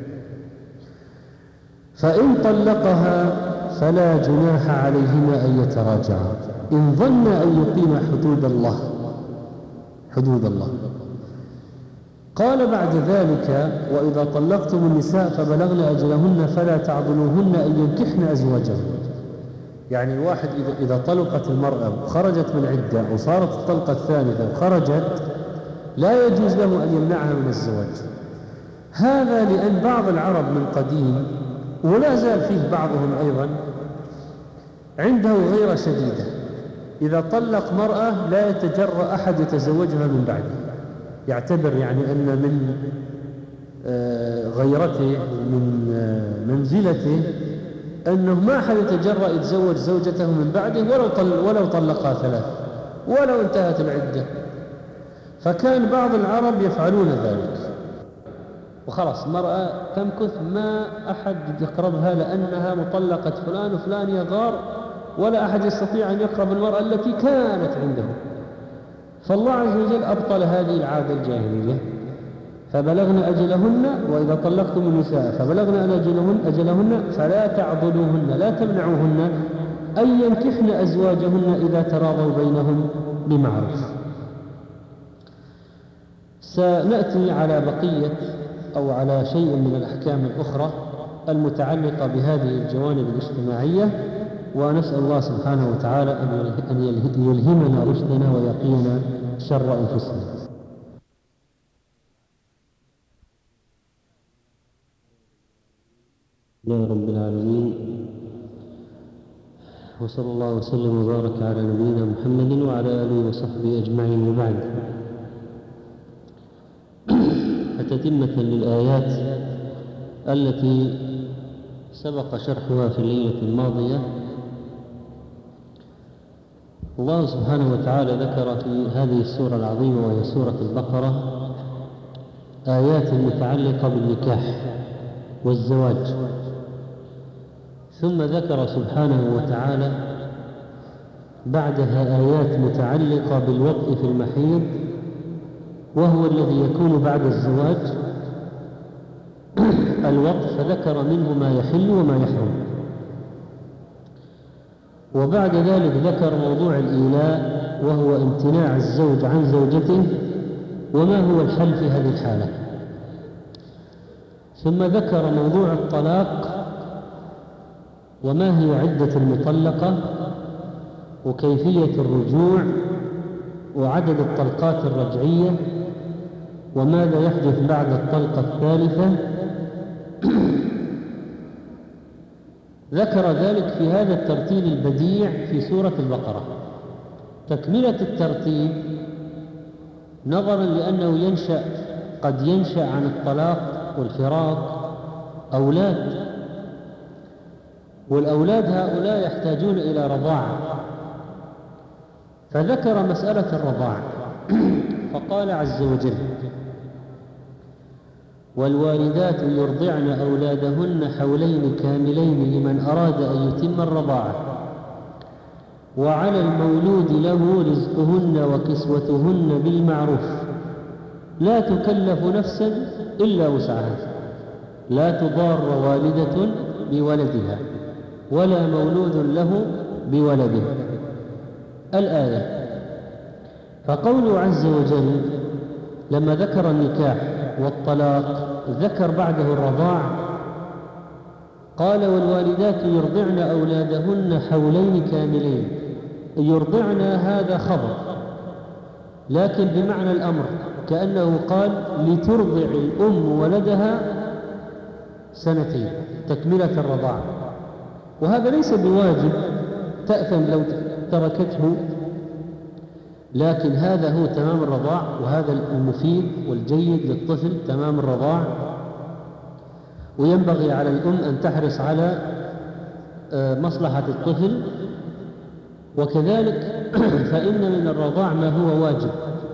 فإن طلقها فلا جناح عليهما أن يتراجعا إن ظن أن يقيم حدود الله حدود الله. قال بعد ذلك وإذا طلقتم النساء فبلغن أجلهن فلا تعضلوهن أن ينكحن أزواجهن. يعني الواحد إذا, إذا طلقت المرأة وخرجت من عدة وصارت الطلقة الثالثة وخرجت لا يجوز له أن يمنعها من الزواج. هذا لأن بعض العرب من قديم ولا زال فيه بعضهم أيضا عنده غيرة شديدة، إذا طلق مرأة لا يتجرأ أحد يتزوجها من بعده، يعتبر يعني أن من غيرته من منزلته أنه ما أحد يتجرأ يتزوج زوجته من بعده ولو, طل ولو طلقها ثلاث ولو انتهت العدة. فكان بعض العرب يفعلون ذلك، وخلاص المرأة تمكث ما أحد يقربها لأنها مطلقة فلان وفلان يغار، ولا أحد يستطيع أن يقرب المرأة التي كانت عنده. فالله عز وجل أبطل هذه العادة الجاهلية. فبلغن أجلهن وإذا طلقتم النساء فبلغن أجلهن, أجلهن فلا تعضلوهن لا تمنعوهن أن ينكحن أزواجهن إذا تراضوا بينهم بمعروف. سنأتي على بقية أو على شيء من الأحكام الأخرى المتعلقة بهذه الجوانب الاجتماعية، ونسأل الله سبحانه وتعالى أن يلهمنا رشدنا ويقينا شر أنفسنا. يا رب العالمين، وصلى الله وسلم وبارك على نبينا محمد وعلى آله وصحبه أجمعين. وبعد، فتتمة للآيات التي سبق شرحها في الليلة الماضية، الله سبحانه وتعالى ذكر في هذه السورة العظيمة وهي سورة البقرة آيات متعلقة بالنكاح والزواج، ثم ذكر سبحانه وتعالى بعدها آيات متعلقة بالوطء في المحيض، وهو الذي يكون بعد الزواج الوطء، فذكر منه ما يحل وما يحرم. وبعد ذلك ذكر موضوع الإيلاء، وهو امتناع الزوج عن زوجته وما هو الحل في هذه الحالة. ثم ذكر موضوع الطلاق وما هي عدة المطلقة وكيفية الرجوع وعدد الطلقات الرجعية وماذا يحدث بعد الطلقة الثالثة. ذكر ذلك في هذا الترتيب البديع في سورة البقرة. تكملة الترتيب نظرا لأنه ينشأ قد ينشأ عن الطلاق والفراق أولاد، والأولاد هؤلاء يحتاجون إلى رضاعة، فذكر مسألة الرضاعة فقال عز وجل: والوالدات يرضعن أولادهن حولين كاملين لمن أراد أن يتم الرضاعة، وعلى المولود له رزقهن وكسوتهن بالمعروف، لا تكلف نفسا إلا وسعها، لا تضار والدة بولدها ولا مولود له بولده. الآية. فقوله عز وجل لما ذكر النكاح والطلاق ذكر بعده الرضاع، قال: والوالدات يرضعن أولادهن حولين كاملين. يرضعن هذا خبر، لكن بمعنى الأمر، كأنه قال: لترضع الأم ولدها سنتين، تكملة الرضاعة. وهذا ليس بواجب تأثم لو تركته، لكن هذا هو تمام الرضاع، وهذا المفيد والجيد للطفل تمام الرضاع. وينبغي على الأم أن تحرص على مصلحة الطفل. وكذلك فإن من الرضاع ما هو واجب،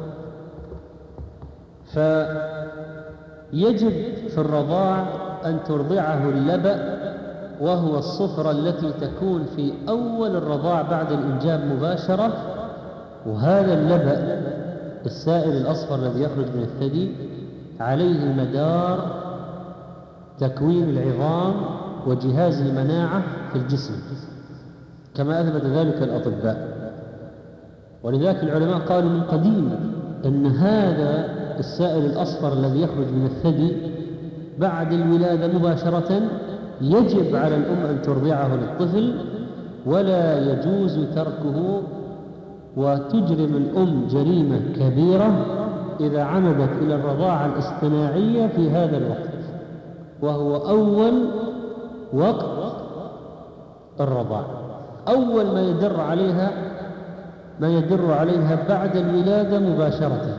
فيجب في الرضاع أن ترضعه اللبأ، وهو الصفرة التي تكون في أول الرضاع بعد الإنجاب مباشرة. وهذا اللبأ السائل الأصفر الذي يخرج من الثدي عليه مدار تكوين العظام وجهاز المناعة في الجسم، كما أثبت ذلك الأطباء. ولذلك العلماء قالوا من قديم أن هذا السائل الأصفر الذي يخرج من الثدي بعد الولادة مباشرة يجب على الأم أن ترضعه للطفل، ولا يجوز تركه. وتجرم الأم جريمة كبيرة إذا عمدت إلى الرضاعة الاصطناعية في هذا الوقت، وهو أول وقت الرضاعة، أول ما يدر عليها ما يدر عليها بعد الولادة مباشرة.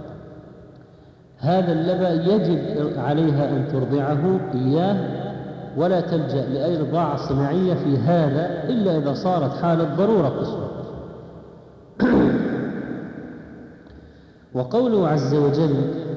هذا اللبن يجب عليها أن ترضعه إياه، ولا تلجأ لأي رضاعة صناعية في هذا إلا إذا صارت حالة ضرورة قصوى. وقوله عز وجل: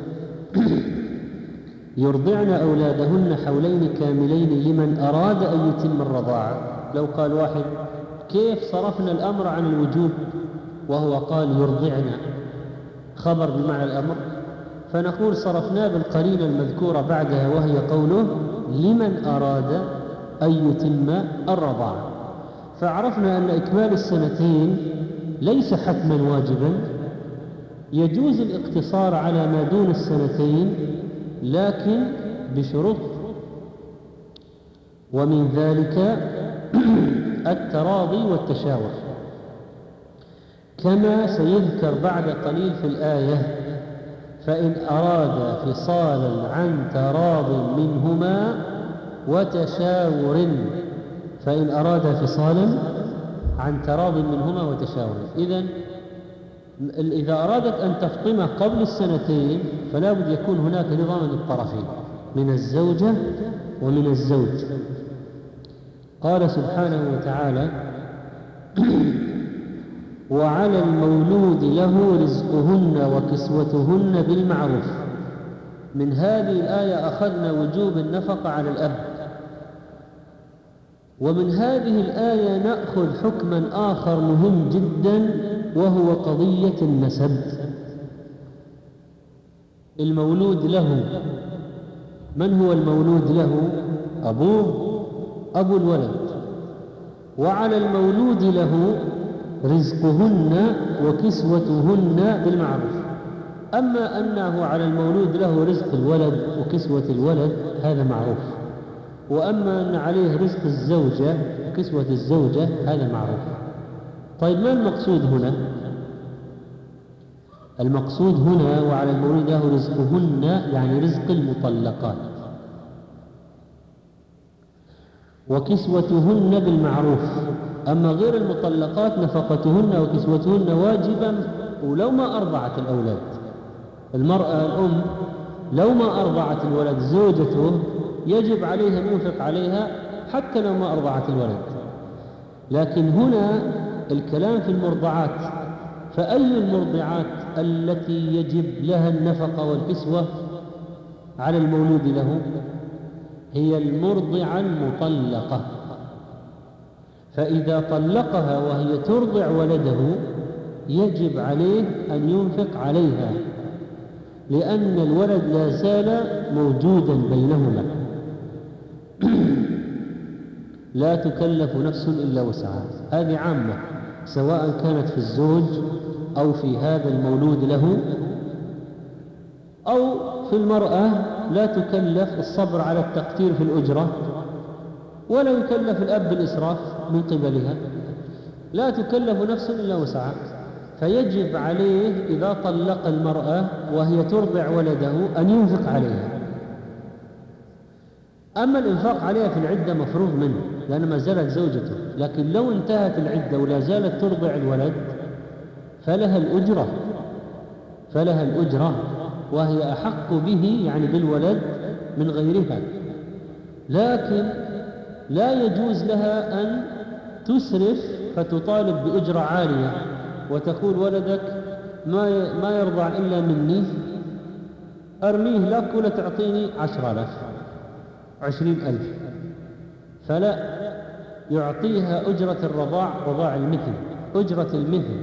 يرضعن أولادهن حولين كاملين لمن أراد أن يتم الرضاعة. لو قال واحد: كيف صرفنا الأمر عن الوجوب وهو قال يرضعن خبر بمعنى الأمر؟ فنقول صرفناه بالقرينة المذكورة بعدها، وهي قوله: لمن أراد أن يتم الرضاعة. فعرفنا أن إكمال السنتين ليس حتما واجبا، يجوز الاقتصار على ما دون السنتين لكن بشروط، ومن ذلك التراضي والتشاور، كما سيذكر بعد قليل في الآية: فإن أراد فصالا عن تراض منهما وتشاور. فإن أراد فصالا عن تراض منهما وتشاور. إذن إذا أرادت أن تفطم قبل السنتين فلا بد يكون هناك نظام من الطرفين، من الزوجة ومن الزوج. قال سبحانه وتعالى: وعلى المولود له رزقهن وكسوتهن بالمعروف. من هذه الآية أخذنا وجوب النفقة على الأب، ومن هذه الآية نأخذ حكما آخر مهم جدا، وهو قضية النسب. المولود له، من هو المولود له؟ أبوه، أبو الولد. وعلى المولود له رزقهن وكسوتهن بالمعروف. أما أنه على المولود له رزق الولد وكسوة الولد هذا معروف، وأما أن عليه رزق الزوجة وكسوة الزوجة هذا معروف. طيب ما المقصود هنا؟ المقصود هنا وعلى المولود له رزقهن يعني رزق المطلقات، وكسوتهن بالمعروف. أما غير المطلقات نفقتهن وكسوتهن واجبا ولو ما أرضعت الأولاد. المرأة الأم لو ما أرضعت الولد زوجته يجب عليها أن ينفق عليها حتى لو ما أرضعت الولد. لكن هنا الكلام في المرضعات، فأي المرضعات التي يجب لها النفقة والكسوة على المولود له؟ هي المرضعة المطلقة. فإذا طلقها وهي ترضع ولده يجب عليه أن ينفق عليها، لأن الولد لا زال موجودا بينهما. لا تكلف نفس إلا وسعها، هذه عامة، سواء كانت في الزوج أو في هذا المولود له أو في المرأة. لا تكلف الصبر على التقتير في الأجرة، ولا يكلف الأب بالإسراف من قبلها. لا تكلف نفس إلا وسعها، فيجب عليه إذا طلق المرأة وهي ترضع ولده أن ينفق عليها. أما الإنفاق عليها في العدة مفروغ منه لأن ما زالت زوجته، لكن لو انتهت العدة ولا زالت ترضع الولد فلها الأجرة، فلها الأجرة وهي أحق به يعني بالولد من غيرها. لكن لا يجوز لها أن تسرف فتطالب بأجرة عالية وتقول ولدك ما ما يرضع إلا مني، أرميه لك ولا تعطيني عشرة آلاف عشرين ألف. فلا، يعطيها أجرة الرضاع، رضاع المثل، أجرة المثل.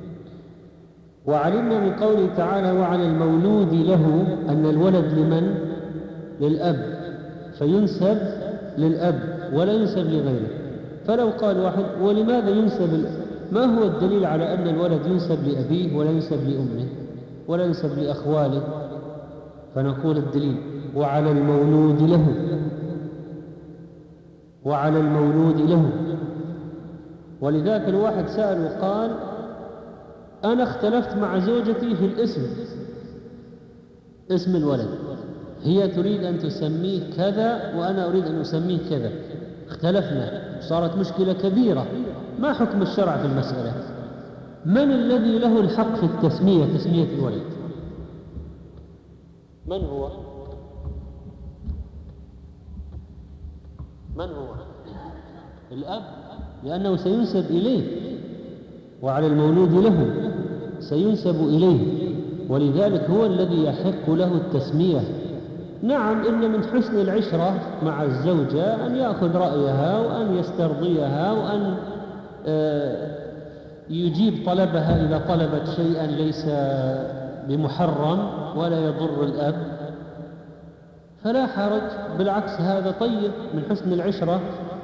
وعلمنا من قوله تعالى وعلى المولود له أن الولد لمن؟ للأب، فينسب للأب ولا ينسب لغيره. فلو قال واحد ولماذا ينسب، ما هو الدليل على أن الولد ينسب لأبيه ولا ينسب لأمه ولا ينسب لأخواله؟ فنقول الدليل وعلى المولود له، وعلى المولود له. ولذلك الواحد سأل وقال أنا اختلفت مع زوجتي في الاسم، اسم الولد، هي تريد أن تسميه كذا وأنا أريد أن أسميه كذا، اختلفنا، صارت مشكلة كبيرة. ما حكم الشرع في المسألة؟ من الذي له الحق في التسمية، تسمية الولد؟ من هو؟ من هو؟ الأب، لأنه سينسب إليه، وعلى المولود له سينسب إليه، ولذلك هو الذي يحق له التسمية. نعم، إن من حسن العشرة مع الزوجة أن يأخذ رأيها وأن يسترضيها وأن يجيب طلبها إذا طلبت شيئا ليس بمحرم ولا يضر الأب، فلا حرج، بالعكس هذا طيب من حسن العشرة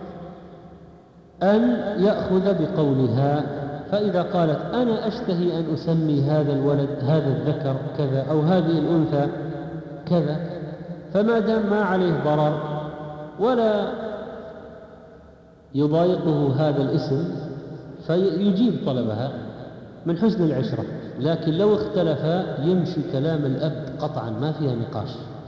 أن يأخذ بقولها. فإذا قالت أنا أشتهي أن أسمي هذا الولد، هذا الذكر كذا أو هذه الأنثى كذا، فما دام ما عليه ضرر ولا يضايقه هذا الاسم فيجيب طلبها من حسن العشرة. لكن لو اختلفا يمشي كلام الأب قطعا، ما فيها نقاش.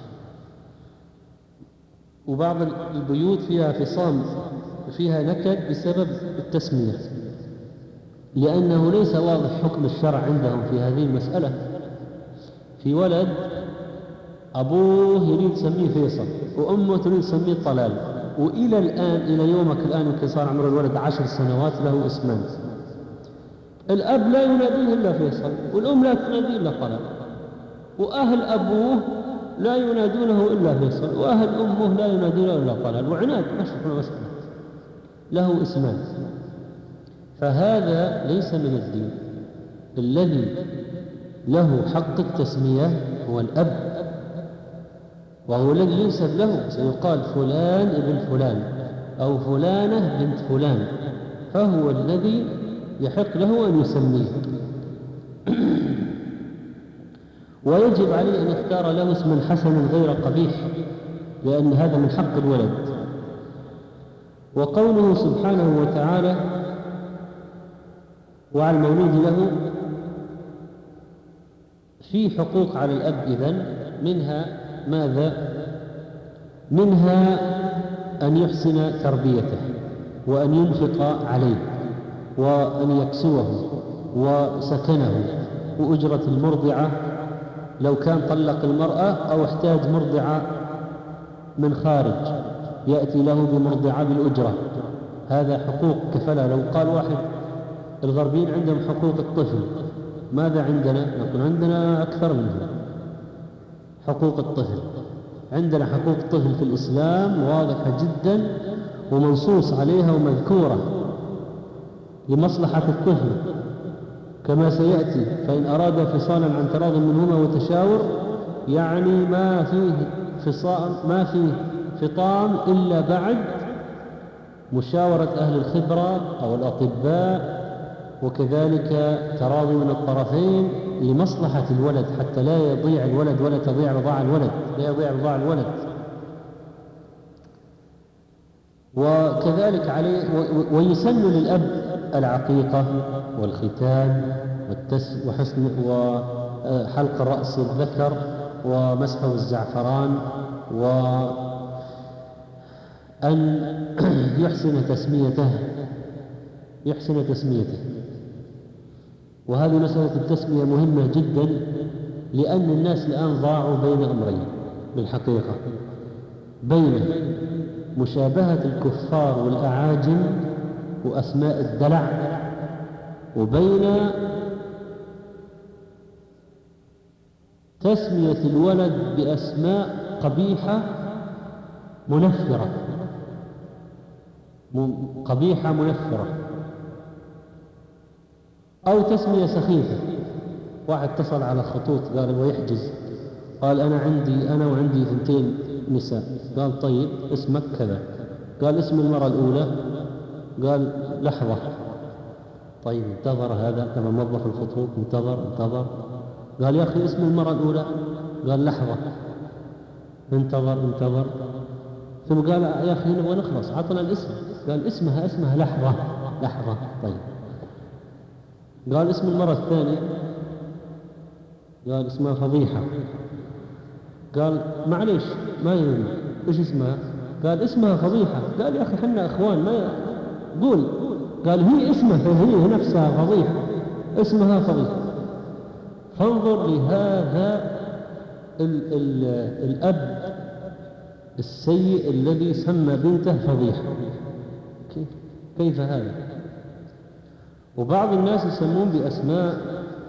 وبعض البيوت فيها فصام، فيها نكد بسبب التسمية، لأنه ليس واضح حكم الشرع عندهم في هذه المسألة. في ولد أبوه يريد تسميه فيصل وأمه تريد تسميه طلال، وإلى الآن إلى يومك الآن يمكن صار عمر الولد عشر سنوات له اسمان، الأب لا يناديه إلا فيصل والأم لا تناديه إلا طلال، وأهل أبوه لا ينادونه إلا فيصل وأهل أمه لا ينادونه إلا طلال، وعناد ما شفنا مسألة. له اسمان، فهذا ليس من الدين. الذي له حق التسمية هو الأب، وهو الذي ينسب له، سيقال فلان ابن فلان أو فلانة بنت فلان، فهو الذي يحق له أن يسميه. ويجب عليه أن يختار له اسما حسنا غير قبيح، لأن هذا من حق الولد. وقوله سبحانه وتعالى وعلى المولود له، في حقوق على الأب إذن، منها ماذا؟ منها أن يحسن تربيته، وأن ينفق عليه، وأن يكسوه وسكنه، وأجرة المرضعة لو كان طلق المرأة أو احتاج مرضعة من خارج يأتي له بمرضعة بالأجرة، هذا حقوق كفلة. لو قال واحد الغربيين عندهم حقوق الطفل، ماذا عندنا؟ نقول عندنا أكثر منه. حقوق الطفل عندنا حقوق الطفل في الإسلام واضحة جدا ومنصوص عليها ومذكورة لمصلحة الطفل كما سيأتي. فإن أراد فصالا عن تراض منهما وتشاور، يعني ما فيه فصام ما فيه فطام إلا بعد مشاورة أهل الخبرة أو الأطباء، وكذلك تراضي من الطرفين لمصلحة الولد، حتى لا يضيع الولد ولا تضيع رضاع الولد، لا يضيع رضاع الولد. وكذلك عليه ويسن للأب العقيقة والختان وحسن وحلق رأس الذكر ومسحه الزعفران، وأن يحسن تسميته يحسن تسميته وهذه مسألة التسمية مهمة جدا، لأن الناس الآن ضاعوا بين أمرين بالحقيقة، بين مشابهة الكفار والأعاجم وأسماء الدلع، وبين تسمية الولد بأسماء قبيحة منفرة قبيحة منفرة أو تسمية سخيفة. واحد اتصل على خطوط قال ويحجز، قال أنا عندي أنا وعندي ثنتين نساء، قال طيب اسمك كذا، قال اسم المرأة الأولى، قال لحظة، طيب انتظر هذا كما موظف الخطوط، انتظر انتظر قال يا أخي اسم المرأة الأولى، قال لحظة، انتظر انتظر ثم قال يا أخي نبغى نخلص، عطنا الاسم، قال اسمها اسمها لحظة لحظة طيب. قال اسم المرأة الثانية، قال اسمها فضيحة، قال معليش ما يهم ايش اسمها، قال اسمها فضيحة، قال يا أخي حنا أخوان ما ي... قول، قال هي اسمها هي نفسها فضيحة، اسمها فضيحة. فانظر لهذا ال ال الأب السيء الذي سمى بنته فضيحة، كيف, كيف هذا؟ وبعض الناس يسمون بأسماء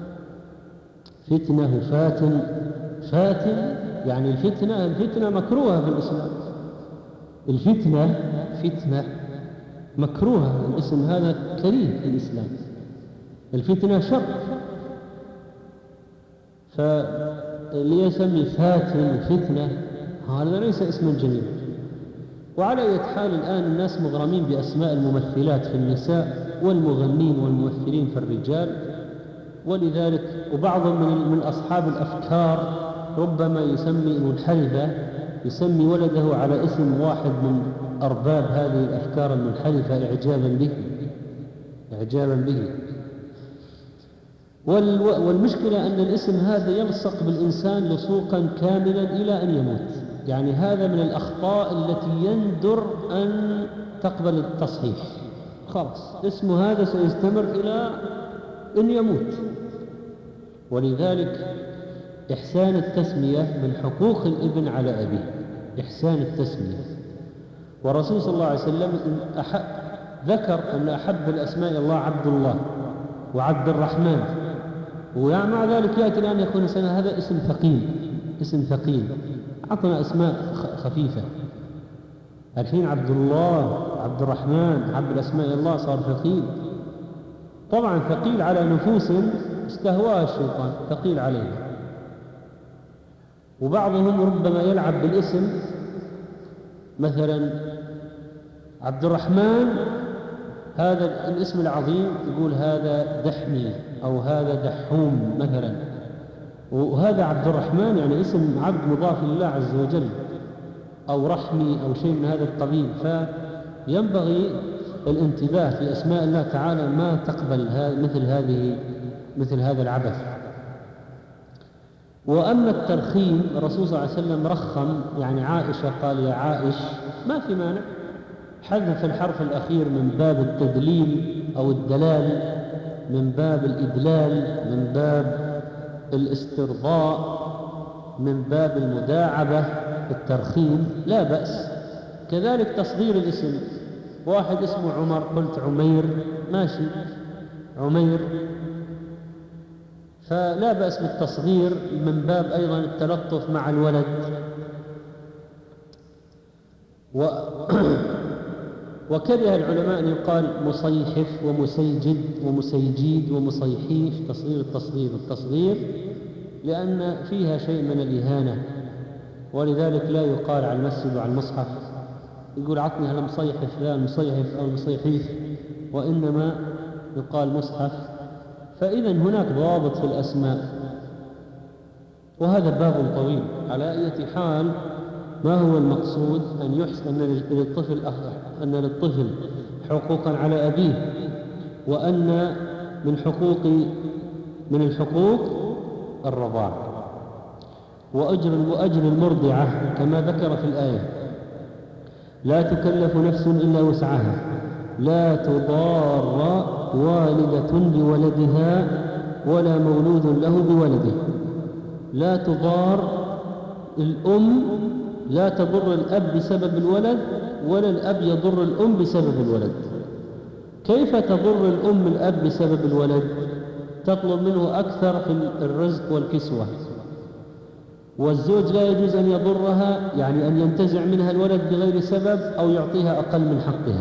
فتنة وفاتن، فاتن يعني الفتنة الفتنة مكروهة في الإسلام، الفتنة فتنة مكروهة، الاسم هذا كريه في الإسلام، الفتنة شر، فاللي يسمي فاتن فتنة هذا ليس اسما جميلا. وعلى أي حال الآن الناس مغرمين بأسماء الممثلات في النساء والمغنين والممثلين في الرجال، ولذلك وبعضهم من, من أصحاب الأفكار ربما يسمي منحرفة، يسمي ولده على اسم واحد من أرباب هذه الأفكار المنحرفة إعجابا به إعجابا به والمشكلة أن الاسم هذا يلصق بالإنسان لصوقا كاملا إلى أن يموت. يعني هذا من الأخطاء التي يندر أن تقبل التصحيح، خلاص اسمه هذا سيستمر إلى أن يموت. ولذلك إحسان التسمية من حقوق الابن على أبيه، إحسان التسمية. ورسول صلى الله عليه وسلم أحب ذكر أن أحب الأسماء الله عبد الله وعبد الرحمن، ومع ذلك يأتي الآن يكون سنة هذا اسم ثقيل، اسم ثقيل، أعطنا أسماء خفيفة. الحين عبد الله، عبد الرحمن، حب الأسماء الله صار ثقيل، طبعا ثقيل على نفوس استهواها الشيطان، ثقيل عليها. وبعضهم ربما يلعب بالاسم، مثلا عبد الرحمن هذا الاسم العظيم يقول هذا دحمي أو هذا دحوم مثلا، وهذا عبد الرحمن يعني اسم عبد مضاف لله عز وجل، أو رحمي أو شيء من هذا القبيل. فينبغي الانتباه في أسماء الله تعالى، ما تقبل مثل هذه مثل هذا العبث. وأما الترخيم، الرسول صلى الله عليه وسلم رخم، يعني عائشة قال يا عائش، ما في مانع، حذف الحرف الأخير من باب التدليل أو الدلال، من باب الإدلال، من باب الاسترضاء، من باب المداعبة، الترخيم لا بأس. كذلك تصغير الاسم، واحد اسمه عمر قلت عمير، ماشي عمير، فلا بأس بالتصغير من باب أيضا التلطف مع الولد. و وكره العلماء أن يقال مصيحف ومسيجد ومسيجيد ومصيحيف، تصغير التصغير التصغير لأن فيها شيء من الإهانة، ولذلك لا يقال على المسجد وعلى المصحف يقول عطني هل مصيحف لا مصيحف أو مصيحيف، وإنما يقال مصحف. فإذا هناك ضوابط في الأسماء، وهذا باب طويل. على أي حال، ما هو المقصود؟ أن يحسن أن للطفل أن للطفل حقوقا على أبيه، وأن من حقوق من الحقوق الرضاع، وأجر وأجر المرضعة كما ذكر في الآية: لا تكلف نفس إلا وسعها، لا تضار والدة بولدها ولا مولود له بولده. لا تضار، الأم لا تضر الأب بسبب الولد، ولا الأب يضر الأم بسبب الولد. كيف تضر الأم الأب بسبب الولد؟ تطلب منه أكثر في الرزق والكسوة، والزوج لا يجوز أن يضرها، يعني أن ينتزع منها الولد بغير سبب أو يعطيها أقل من حقها.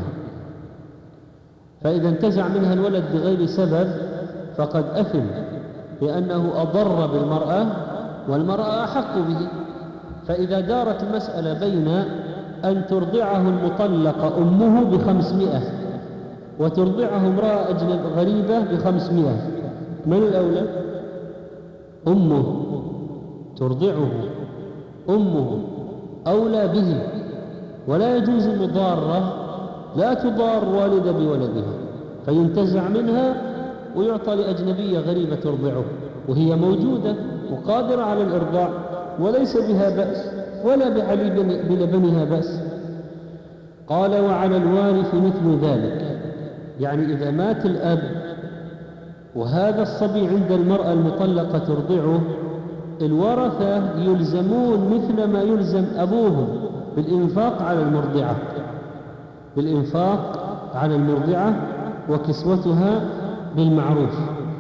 فإذا انتزع منها الولد بغير سبب فقد أثم، لأنه أضر بالمرأة والمرأة أحق به. فإذا دارت المسألة بين أن ترضعه المطلقة أمه بخمسمائة وترضعه امرأة أجنب غريبة بخمسمائة، من الأولى؟ أمه، ترضعه أمه أولى به. ولا يجوز المضارة، لا تضار والدة بولدها فينتزع منها ويعطى لأجنبية غريبة ترضعه، وهي موجودة وقادرة على الإرضاع وليس بها بأس ولا بعلي بلبنها بأس. قال وعلى الوارث مثل ذلك، يعني إذا مات الأب وهذا الصبي عند المرأة المطلقة ترضعه، الورثة يلزمون مثل ما يلزم أبوهم بالإنفاق على المرضعة، بالإنفاق على المرضعة وكسوتها بالمعروف.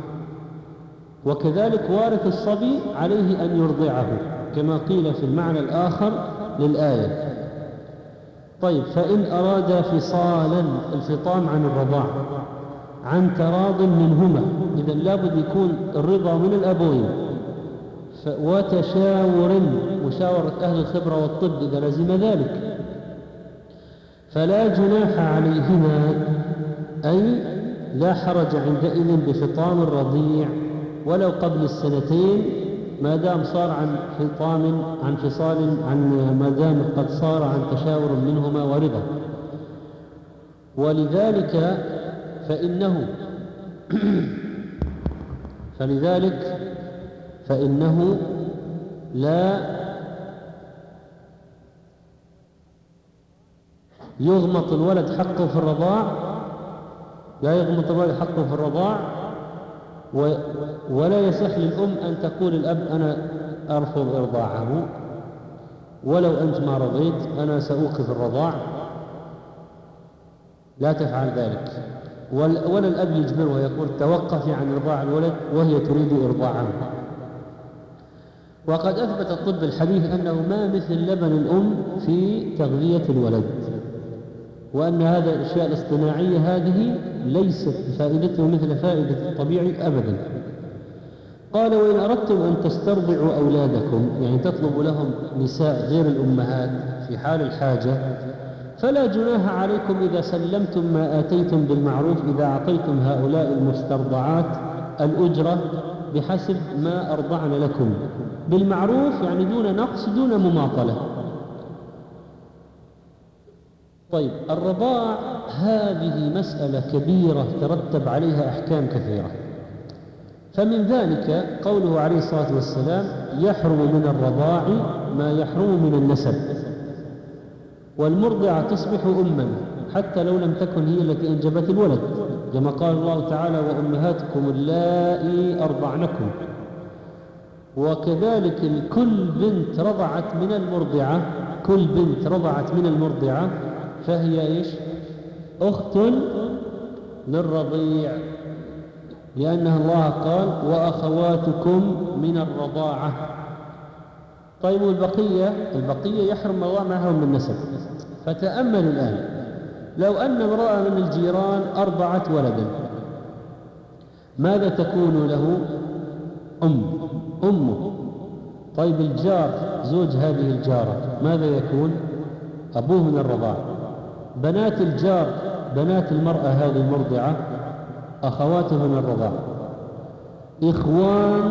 وكذلك وارث الصبي عليه أن يرضعه كما قيل في المعنى الآخر للآية. طيب، فإن أراد فصالا، الفطام عن الرضاع عن تراض منهما، إذا لابد يكون الرضا من الأبوين، وتشاور، مشاورة أهل الخبرة والطب إذا لزم ذلك، فلا جناح عليهما، أي لا حرج عندئذ بفطام الرضيع ولو قبل السنتين، ما دام صار عن فطام عن فصال عن ما دام قد صار عن تشاور منهما ورضا. ولذلك فإنه فلذلك فإنه لا يغمط الولد حقه في الرضاع، لا يغمط الولد حقه في الرضاع، ولا يصح للأم أن تقول الأب أنا أرفض إرضاعه، ولو أنت ما رضيت أنا سأوقف الرضاع، لا تفعل ذلك. ولا الأب يجبره ويقول توقفي عن إرضاع الولد وهي تريد إرضاعه. وقد أثبت الطب الحديث أنه ما مثل لبن الأم في تغذية الولد، وأن هذا الأشياء الاصطناعية هذه ليست فائدته مثل فائدة الطبيعي أبدا. قال وإن أردتم أن تسترضعوا أولادكم، يعني تطلبوا لهم نساء غير الأمهات في حال الحاجة، فلا جناح عليكم إذا سلمتم ما آتيتم بالمعروف إذا أعطيتم هؤلاء المسترضعات الأجرة بحسب ما أرضعن لكم بالمعروف، يعني دون نقص دون مماطلة. طيب الرضاع هذه مسألة كبيرة ترتب عليها أحكام كثيرة، فمن ذلك قوله عليه الصلاة والسلام يحرم من الرضاع ما يحرم من النسب، والمرضعة تصبح أما حتى لو لم تكن هي التي أنجبت الولد، كما قال الله تعالى وأمهاتكم اللائي أرضعنكم. وكذلك كل بنت رضعت من المرضعة، كل بنت رضعت من المرضعة فهي إيش؟ أخت للرضيع، لأن الله قال وأخواتكم من الرضاعة. طيب البقية البقية يحرم الرضاع معهم من النسب. فتأمل الآن، لو أن امرأة من الجيران أرضعت ولدا، ماذا تكون له؟ أم أمه. طيب الجار زوج هذه الجارة ماذا يكون؟ أبوه من الرضاع. بنات الجار بنات المرأة هذه المرضعة أخواته من الرضاع. إخوان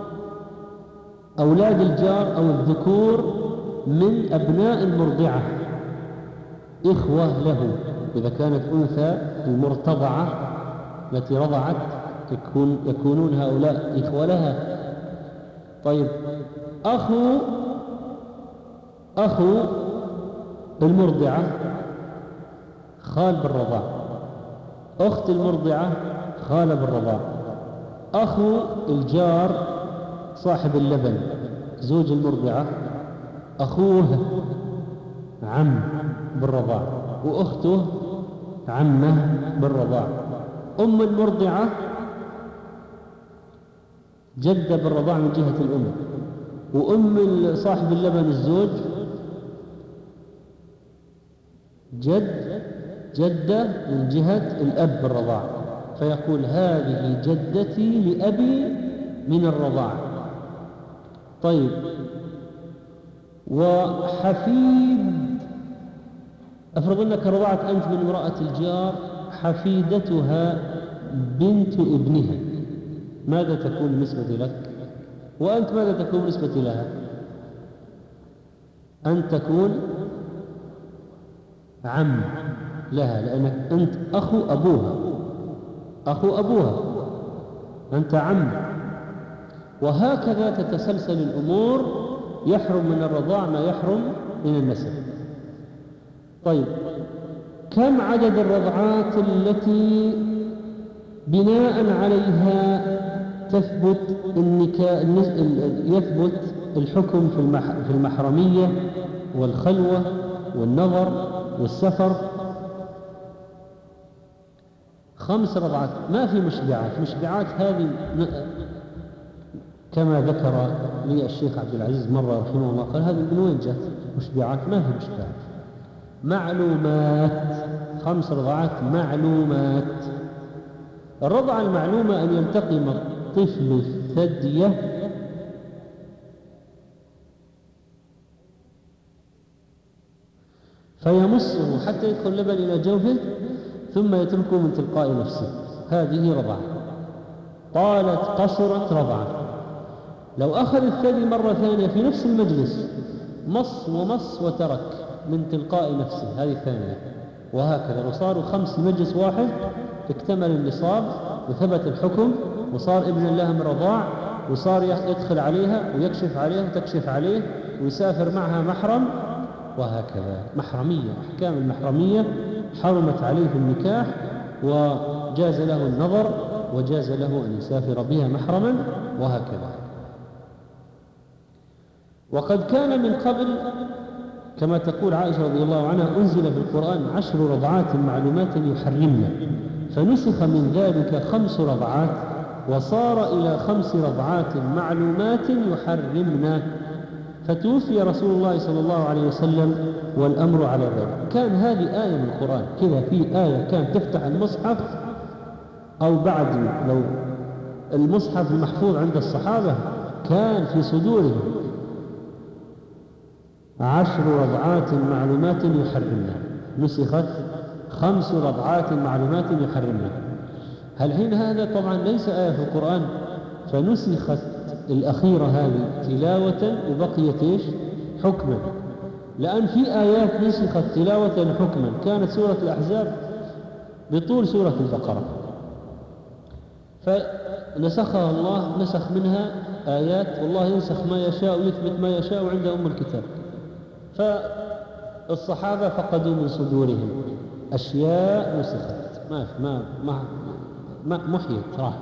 أولاد الجار أو الذكور من أبناء المرضعة إخوة له، إذا كانت أنثى المرتضعة التي رضعت يكون يكونون هؤلاء إخوة لها. طيب أخو أخو المرضعة خال بالرضاع، أخت المرضعة خالة بالرضاع، أخو الجار صاحب اللبن زوج المرضعة أخوه عم بالرضاع، وأخته عمه بالرضاع. أم المرضعة جدة بالرضاع من جهة الأم، وأم صاحب اللبن الزوج جد جدة من جهة الأب بالرضاع، فيقول هذه جدتي لأبي من الرضاع. طيب وحفيد، أفرض أنك رضعت أنت من امرأة الجار حفيدتها بنت ابنها، ماذا تكون بالنسبة لك؟ وأنت ماذا تكون بالنسبة لها؟ أن تكون عم لها، لأنك أنت أخو أبوها أخو أبوها أنت عم. وهكذا تتسلسل الأمور، يحرم من الرضاع ما يحرم من النسب. طيب كم عدد الرضعات التي بناء عليها تثبت النكاح يثبت الحكم في المحرمية والخلوة والنظر والسفر؟ خمس رضعات، ما في مشبعات. مشبعات هذه كما ذكر لي الشيخ عبد العزيز مرة رحمه الله، قال هذه من وين جت مشبعات؟ ما في مشبعات، معلومات. خمس رضعات معلومات. الرضعة المعلومة أن يلتقم الطفل الثدي فيمصه حتى يدخل اللبن إلى جوفه ثم يتركه من تلقاء نفسه، هذه رضعة. طالت قصرت رضعة. لو أخذ الثدي مرة ثانية في نفس المجلس مص ومص وترك من تلقاء نفسه، هذه ثانية. وهكذا لو صاروا خمس مجلس واحد اكتمل النصاب وثبت الحكم وصار ابن الله من رضاع، وصار يدخل عليها ويكشف عليها وتكشف عليه ويسافر معها محرم، وهكذا. محرمية، أحكام المحرمية حرمت عليه النكاح وجاز له النظر وجاز له أن يسافر بها محرما، وهكذا. وقد كان من قبل كما تقول عائشة رضي الله عنها أنزل في القرآن عشر رضعات معلومات يحرمن، فنسخ من ذلك خمس رضعات وصار إلى خمس رضعات معلومات يحرمن، فتوفي رسول الله صلى الله عليه وسلم والأمر على ذلك. كان هذه آية من القرآن كذا، في آية كان تفتح المصحف أو بعد لو المصحف المحفوظ عند الصحابة كان في صدورهم عشر رضعات معلومات يحرمنا، نسخت خمس رضعات معلومات يحرمنا. هل حين هذا طبعا ليس آية في القرآن، فنسخت الأخيرة هذه تلاوة وبقيت إيش؟ حكما، لأن في آيات نسخت تلاوة حكما. كانت سورة الأحزاب بطول سورة البقرة، فنسخها الله، نسخ منها آيات، والله ينسخ ما يشاء ويثبت ما يشاء عند أم الكتاب. فالصحابة فقدوا من صدورهم أشياء نسخت، ما ما ما, ما محيت راحت.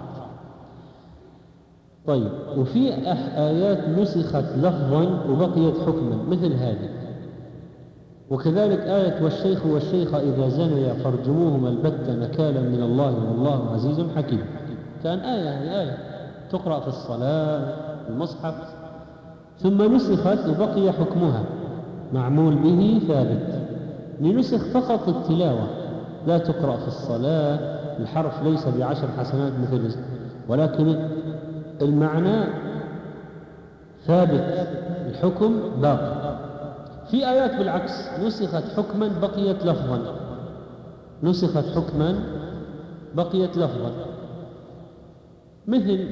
طيب، وفي آيات نسخت لفظا وبقيت حكما مثل هذه. وكذلك آية والشيخ والشيخة إذا زنيا فارجموهما البتة نكالا من الله والله عزيز حكيم. كان آية يعني آية تقرأ في الصلاة في المصحف، ثم نسخت وبقي حكمها معمول به ثابت، لنسخ فقط التلاوة، لا تقرأ في الصلاة، الحرف ليس بعشر حسنات مثل، ولكن المعنى ثابت، الحكم باقي. في آيات بالعكس نسخت حكما بقيت لفظا، نسخت حكما بقيت لفظا، مثل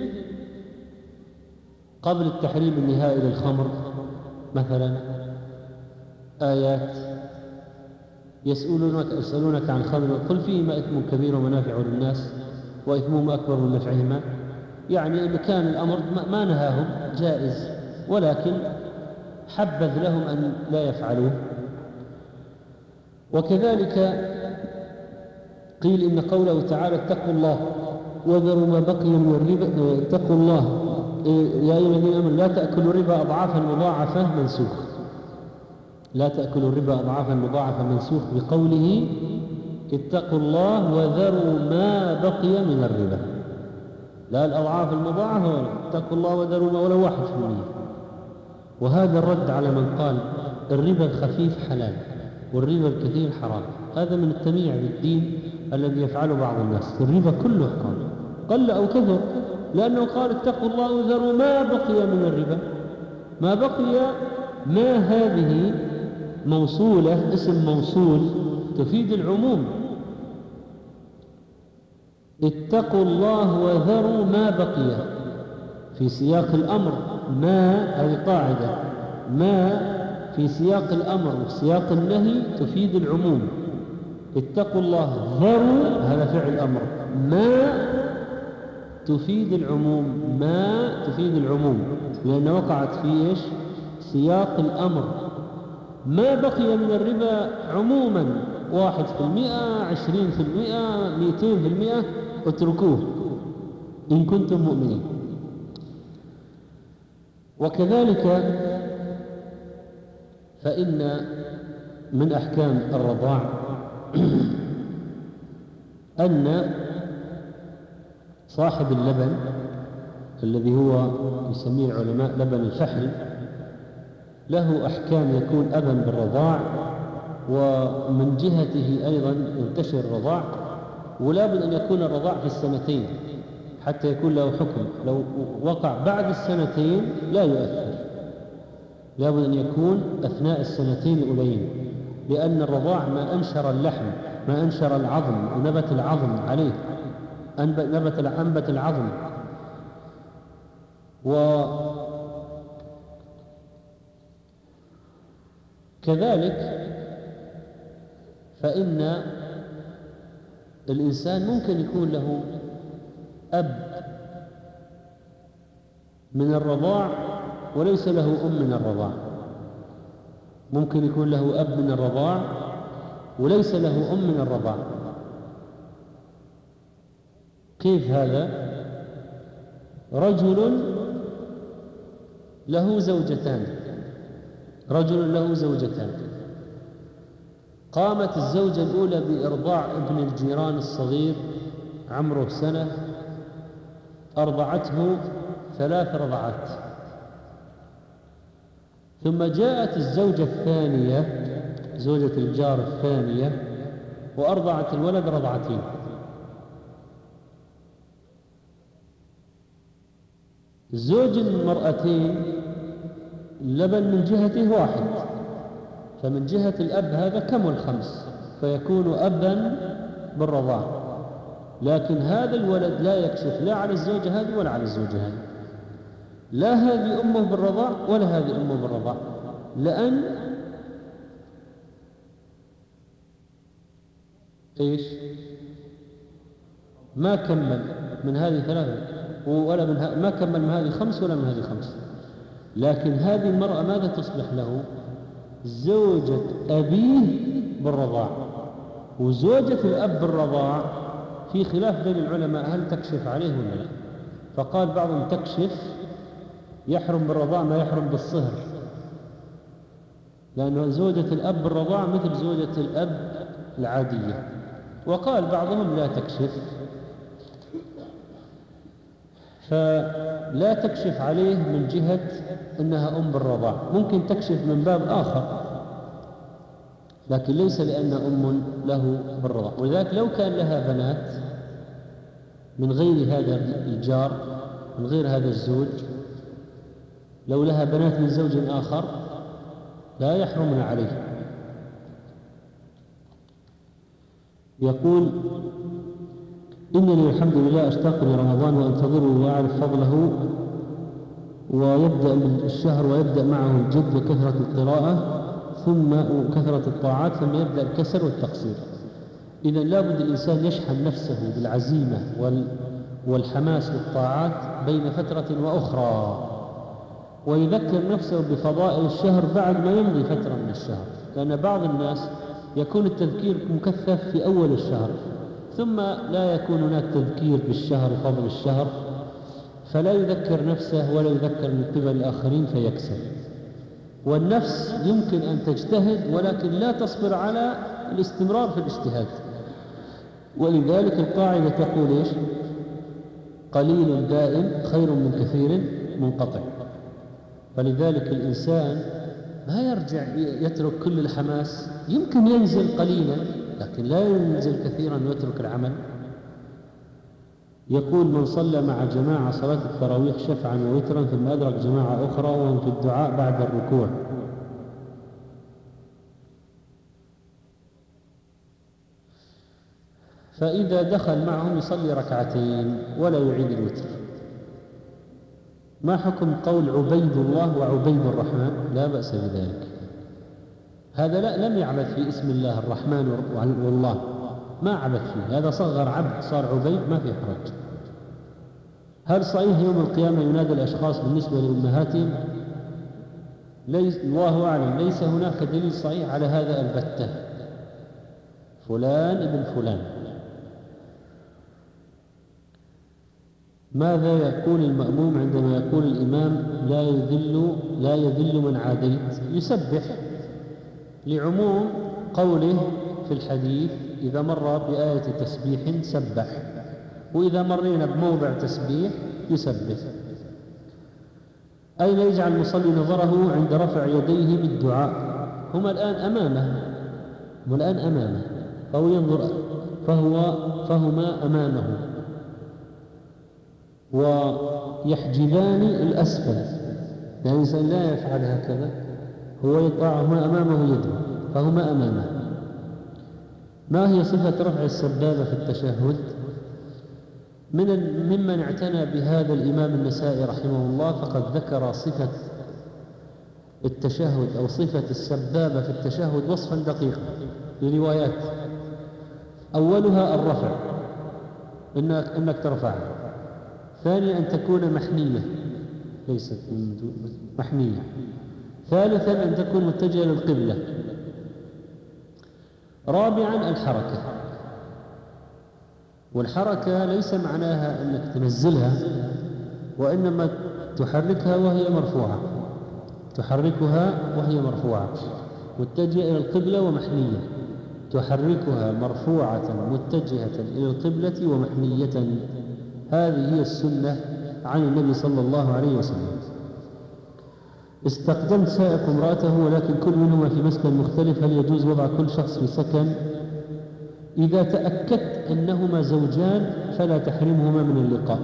قبل التحريم النهائي للخمر مثلا، آيات يسألونك يسألونك عن الخمر قل فيهما إثم كبير ومنافع للناس وإثمهما أكبر من نفعهما. يعني إن كان الأمر ما نهاهم جائز، ولكن حبذ لهم أن لا يفعلوه. وكذلك قيل إن قوله تعالى اتقوا الله وذروا ما بقي من الربا، اتقوا الله يا أيها الذين آمنوا لا تأكلوا الربا أضعافا مضاعفة منسوخ، لا تأكلوا الربا أضعافا مضاعفة منسوخ بقوله اتقوا الله وذروا ما بقي من الربا، لا الأضعاف المضاعفة، اتقوا الله وذروا ما ولو واحد في المية. وهذا الرد على من قال الربا الخفيف حلال والربا الكثير حرام، هذا من التمييع بالدين الذي يفعله بعض الناس. الربا كله حرام قل أو كثر، لأنه قال اتقوا الله وذروا ما بقي من الربا. ما بقي، ما هذه موصولة، اسم موصول تفيد العموم. اتقوا الله وذروا ما بقي في سياق الأمر، ما هذه قاعدة، ما في سياق الأمر وفي سياق النهي تفيد العموم. اتقوا الله، ذروا هذا فعل أمر، ما تفيد العموم، ما تفيد العموم لأن وقعت في إيش؟ سياق الأمر. ما بقي من الربا عموما واحد في المئة، عشرين في المئة، مئتين في المئة، اتركوه إن كنتم مؤمنين. وكذلك فإن من أحكام الرضاع أن صاحب اللبن الذي هو يسميه العلماء لبن الفحل له أحكام، يكون أبا بالرضاع، ومن جهته أيضا ينتشر الرضاع، ولا بد أن يكون الرضاع في السنتين حتى يكون له حكم. لو وقع بعد السنتين لا يؤثر، لا بد أن يكون أثناء السنتين الأولين، لأن الرضاع ما أنشر اللحم، ما أنشر العظم ونبت العظم عليه، نبت أنبت العظم. وكذلك فإن الإنسان ممكن يكون له أب من الرضاع وليس له أم من الرضاع، ممكن يكون له أب من الرضاع وليس له أم من الرضاع. كيف هذا؟ رجل له زوجتان، رجل له زوجتان، قامت الزوجة الأولى بإرضاع ابن الجيران الصغير عمره سنة، أرضعته ثلاث رضعات، ثم جاءت الزوجة الثانية زوجة الجار الثانية وأرضعت الولد رضعتين، زوج المرأتين اللبن من جهته واحد، فمن جهة الأب هذا كمل خمس فيكون أبا بالرضاع، لكن هذا الولد لا يكشف لا على الزوجة هذه ولا على الزوجة هذه، لا هذه أمه بالرضاع ولا هذه أمه بالرضاع، لأن إيش ما كمل من هذه ثلاثة ولا من ه... ما كمل من هذه خمس ولا من هذه خمس. لكن هذه المرأة ماذا تصبح له؟ زوجة أبيه بالرضاع، وزوجة الأب بالرضاع في خلاف بين العلماء هل تكشف عليه ولا لا. فقال بعضهم تكشف، يحرم بالرضاع ما يحرم بالصهر، لأن زوجة الأب بالرضاع مثل زوجة الأب العادية. وقال بعضهم لا تكشف، فلا تكشف عليه من جهة أنها أم بالرضاع، ممكن تكشف من باب آخر لكن ليس لأن أم له بالرضاع. ولذلك لو كان لها بنات من غير هذا الجار من غير هذا الزوج، لو لها بنات من زوج آخر لا يحرمن عليه. يقول إنني الحمد لله أشتاق لرمضان وأنتظره وأعرف فضله، ويبدأ من الشهر ويبدأ معه الجد وكثرة القراءة ثم وكثرة الطاعات ثم يبدأ الكسل والتقصير. إذن لابد الإنسان يشحن نفسه بالعزيمة والحماس للطاعات بين فترة وأخرى، ويذكر نفسه بفضائل الشهر بعد ما يمضي فترة من الشهر، لأن بعض الناس يكون التذكير مكثف في أول الشهر ثم لا يكون هناك تذكير بالشهر وفضل الشهر، فلا يذكر نفسه ولا يذكر من قبل الآخرين فيكسل. والنفس يمكن أن تجتهد ولكن لا تصبر على الاستمرار في الاجتهاد، ولذلك القاعدة تقول إيش؟ قليل دائم خير من كثير منقطع. فلذلك الإنسان ما يرجع يترك كل الحماس، يمكن ينزل قليلا لكن لا ينزل كثيرا ويترك العمل. يقول من صلى مع جماعة صلاة التراويح شفعا ووترا ثم أدرك جماعة أخرى وهم في الدعاء بعد الركوع، فإذا دخل معهم يصلي ركعتين ولا يعيد الوتر. ما حكم قول عبيد الله وعبيد الرحمن؟ لا بأس بذلك، هذا لا لم يعبد في اسم الله الرحمن والله، ما عبد فيه، هذا صغر عبد صار عبيد ما في حرج. هل صحيح يوم القيامة ينادى الأشخاص بالنسبة لأمهاتهم؟ ليس الله أعلم، ليس هناك دليل صحيح على هذا البتة، فلان ابن فلان. ماذا يقول المأموم عندما يقول الإمام لا يذل لا يذل من عاديت؟ يسبح لعموم قوله في الحديث إذا مر بآية تسبيح سبح، وإذا مرينا بموضع تسبيح يسبح. أين يجعل المصلي نظره عند رفع يديه بالدعاء؟ هما الآن أمامه هما الآن أمامه فهو ينظر فهو فهما أمامه ويحجبان الأسفل، يعني الإنسان لا يفعل هكذا، هو يضعهما أمامه يده فهما أمامه. ما هي صفة رفع السبابة في التشهد؟ من ممن اعتنى بهذا الإمام النسائي رحمه الله فقد ذكر صفة التشهد أو صفة السبابة في التشهد وصفا دقيقا في روايات. أولها الرفع، إنك, إنك ترفعها. ثانيا أن تكون محنية ليست محنية. ثالثا أن تكون متجهة للقبلة. رابعا الحركة، والحركة ليس معناها أنك تنزلها وإنما تحركها وهي مرفوعة، تحركها وهي مرفوعة متجهة إلى القبلة ومحنية، تحركها مرفوعة متجهة إلى القبلة ومحنية. هذه هي السنة عن النبي صلى الله عليه وسلم. استخدمت سائق امرأته ولكن كل منهما في مسكن مختلف، هل يجوز وضع كل شخص في سكن؟ إذا تأكدت أنهما زوجان فلا تحرمهما من اللقاء.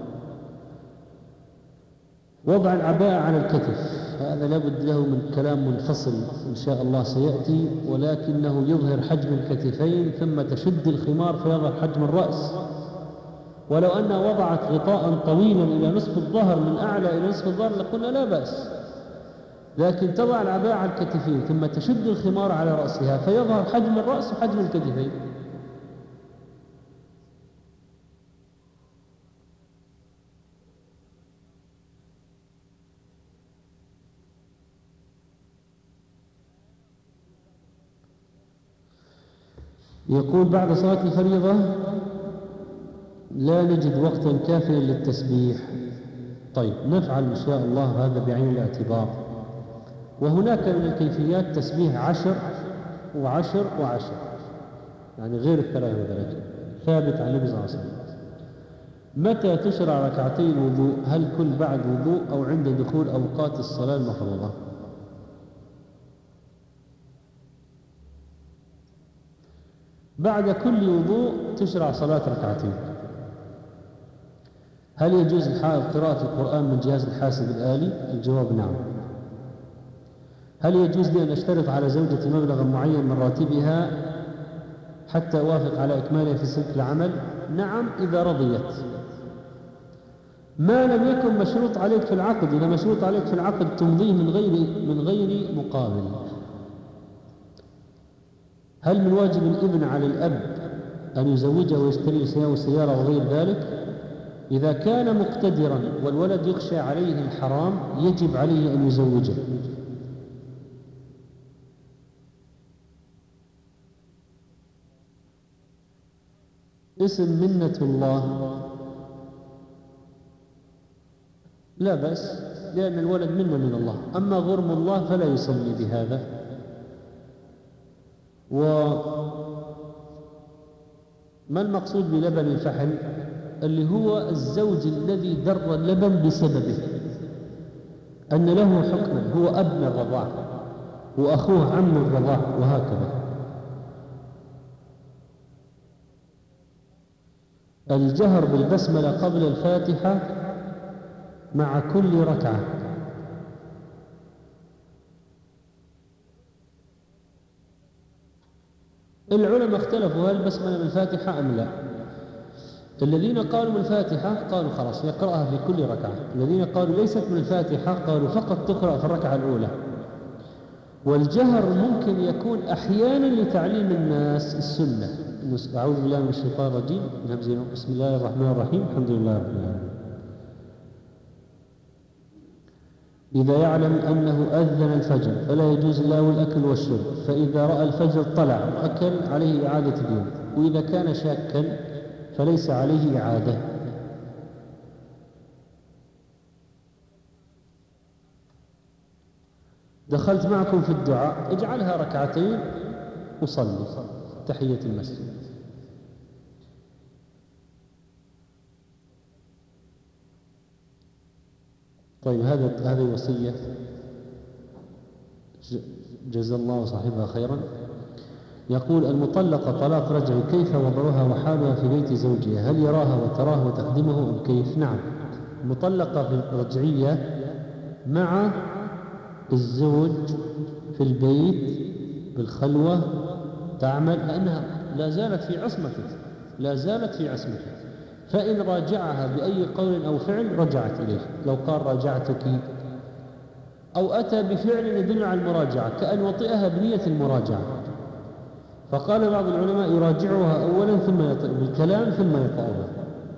وضع العباءة على الكتف هذا لابد له من كلام منفصل إن شاء الله سيأتي، ولكنه يظهر حجم الكتفين ثم تشد الخمار فيظهر حجم الرأس. ولو أنها وضعت غطاء طويلا إلى نصف الظهر من أعلى إلى نصف الظهر لقلنا لا بأس، لكن تضع العباءة على الكتفين ثم تشد الخمار على رأسها فيظهر حجم الرأس وحجم الكتفين. يقول بعد صلاة الفريضة لا نجد وقتا كافيا للتسبيح. طيب نفعل إن شاء الله هذا بعين الاعتبار. وهناك من الكيفيات تسبيح عشر وعشر وعشر، يعني غير الثلاثة ودرجة، ثابت عن النبي صلى الله عليه وسلم. متى تشرع ركعتي الوضوء؟ هل كل بعد وضوء أو عند دخول أوقات الصلاة المفروضة؟ بعد كل وضوء تشرع صلاة ركعتين. هل يجوز الحائض قراءة القرآن من جهاز الحاسب الآلي؟ الجواب نعم. هل يجوز لي أن أشترط على زوجتي مبلغا معين من راتبها حتى أوافق على إكمالها في سلك العمل؟ نعم إذا رضيت، ما لم يكن مشروط عليك في العقد. إذا مشروط عليك في العقد تمضيه من غير من غير مقابل. هل من واجب الابن على الأب أن يزوجه ويشتري سيارة وغير ذلك؟ إذا كان مقتدرا والولد يخشى عليه الحرام يجب عليه أن يزوجه. اسم منة الله لا بأس، لأن الولد منة من الله. أما غرم الله فلا يسمي بهذا. وما المقصود بلبن الفحل؟ اللي هو الزوج الذي در اللبن بسببه، أن له حكما، هو ابن الرضاع وأخوه عم الرضاع وهكذا. الجهر بالبسملة قبل الفاتحة مع كل ركعة. العلماء اختلفوا هل البسملة من الفاتحة أم لا. الذين قالوا من الفاتحة قالوا خلاص يقرأها في كل ركعة. الذين قالوا ليست من الفاتحة قالوا فقط تقرأ في الركعة الأولى. والجهر ممكن يكون أحيانا لتعليم الناس السنة. أعوذ بالله من الشيطان الرجيم، بسم الله الرحمن الرحيم، الحمد لله رب العالمين. إذا يعلم أنه أذن الفجر فلا يجوز له الأكل والشرب، فإذا رأى الفجر طلع وأكل عليه إعادة اليوم، وإذا كان شاكا فليس عليه إعادة. دخلت معكم في الدعاء اجعلها ركعتين وصلي تحية المسجد. طيب هذا هذه وصية جزا الله صاحبها خيرا. يقول المطلقة طلاق رجعي كيف وضعها وحالها في بيت زوجها؟ هل يراها وتراه وتخدمه أم كيف؟ نعم، المطلقة في الرجعية مع الزوج في البيت بالخلوة تعمل، لأنها لا زالت في عصمته لا زالت في عصمته فإن راجعها بأي قول أو فعل رجعت إليه. لو قال راجعتك أو أتى بفعل يدل على المراجعة كأن وطئها بنية المراجعة، فقال بعض العلماء يراجعها أولا ثم يطئ بالكلام ثم يطأها.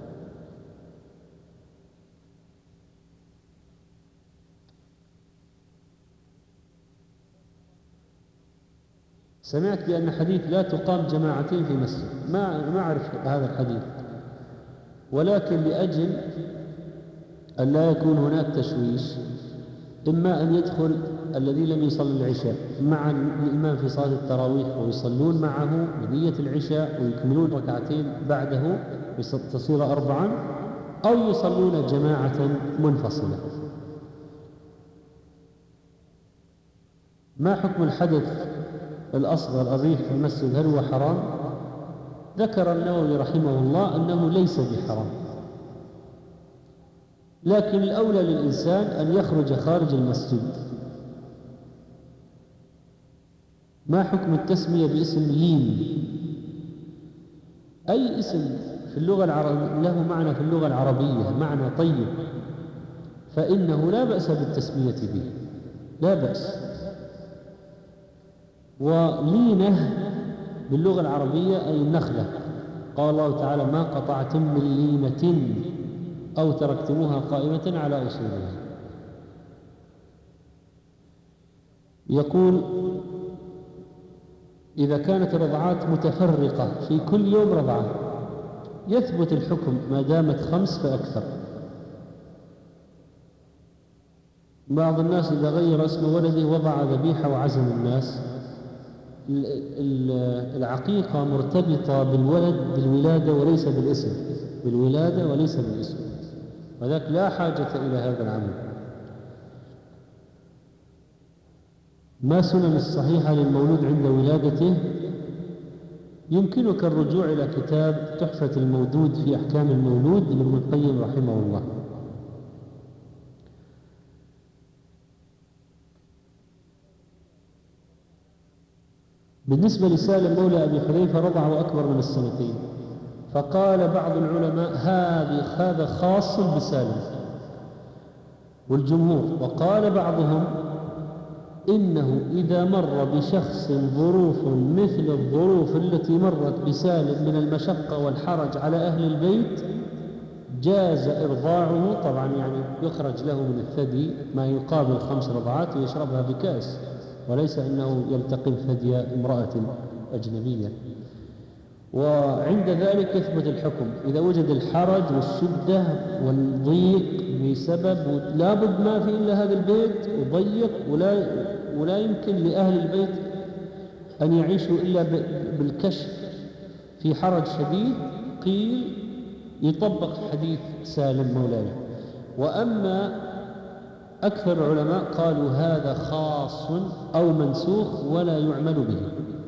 سمعت بأن حديث لا تقام جماعتين في مسجد، ما ما أعرف هذا الحديث، ولكن لأجل أن لا يكون هناك تشويش إما أن يدخل الذي لم يصلي العشاء مع الإمام في صلاة التراويح ويصلون معه بنية العشاء ويكملون ركعتين بعده تصير أربعا، أو يصلون جماعة منفصلة. ما حكم الحدث الأصغر الريح في المسجد، هل هو حرام؟ ذكر النووي رحمه الله أنه ليس بحرام، لكن الأولى للإنسان أن يخرج خارج المسجد. ما حكم التسمية باسم لين؟ أي اسم في اللغة العربية له معنى في اللغة العربية معنى طيب فإنه لا بأس بالتسمية به، لا بأس. ولينة باللغة العربية أي النخلة، قال الله تعالى ما قطعتم من لينة أو تركتموها قائمة على أصولها. يقول إذا كانت الرضعات متفرقة في كل يوم رضعة يثبت الحكم ما دامت خمس فأكثر. بعض الناس إذا غير اسم ولده وضع ذبيحة وعزم الناس. العقيقة مرتبطة بالولد بالولادة وليس بالاسم، بالولادة وليس بالاسم، وذلك لا حاجة إلى هذا العمل. ما سنن الصحيحة للمولود عند ولادته؟ يمكنك الرجوع إلى كتاب تحفة المودود في أحكام المولود لابن القيم رحمه الله. بالنسبة لسالم مولى أبي حذيفة رضعه أكبر من السنتين، فقال بعض العلماء هذا خاص بسالم والجمهور، وقال بعضهم إنه إذا مر بشخص ظروف مثل الظروف التي مرت بسالم من المشقة والحرج على أهل البيت جاز إرضاعه، طبعا يعني يخرج له من الثدي ما يقابل خمس رضعات ويشربها بكأس، وليس أنه يلتقم ثدي امرأة أجنبية. وعند ذلك يثبت الحكم إذا وجد الحرج والشدة والضيق بسبب لا بد ما في إلا هذا البيت وضيق ولا, ولا يمكن لأهل البيت أن يعيشوا إلا بالكشف في حرج شديد، قيل يطبق حديث سالم مولانا. وأما أكثر العلماء قالوا هذا خاص أو منسوخ ولا يعمل به.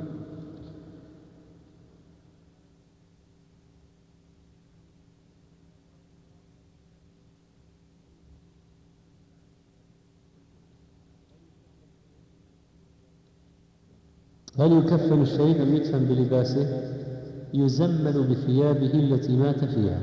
هل يكفن الشهيد أم يدفن بلباسه؟ يزمل بثيابه التي مات فيها.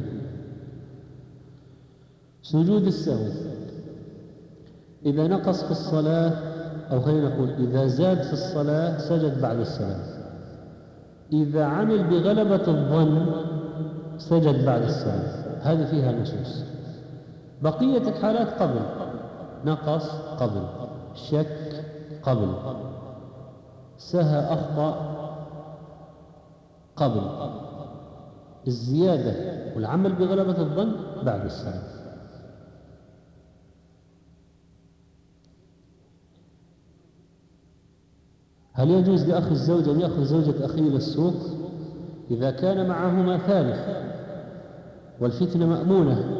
سجود السهو إذا نقص في الصلاة، أو خلينا نقول إذا زاد في الصلاة سجد بعد السلام، إذا عمل بغلبة الظن سجد بعد السلام، هذه فيها نصوص. بقية الحالات قبل، نقص قبل، شك قبل، سهى أخطأ قبل، الزيادة والعمل بغلبة الظن بعد السلام. هل يجوز لأخ الزوج أن يأخذ زوجة أخيه إلى السوق إذا كان معهما ثالث والفتنة مأمونة؟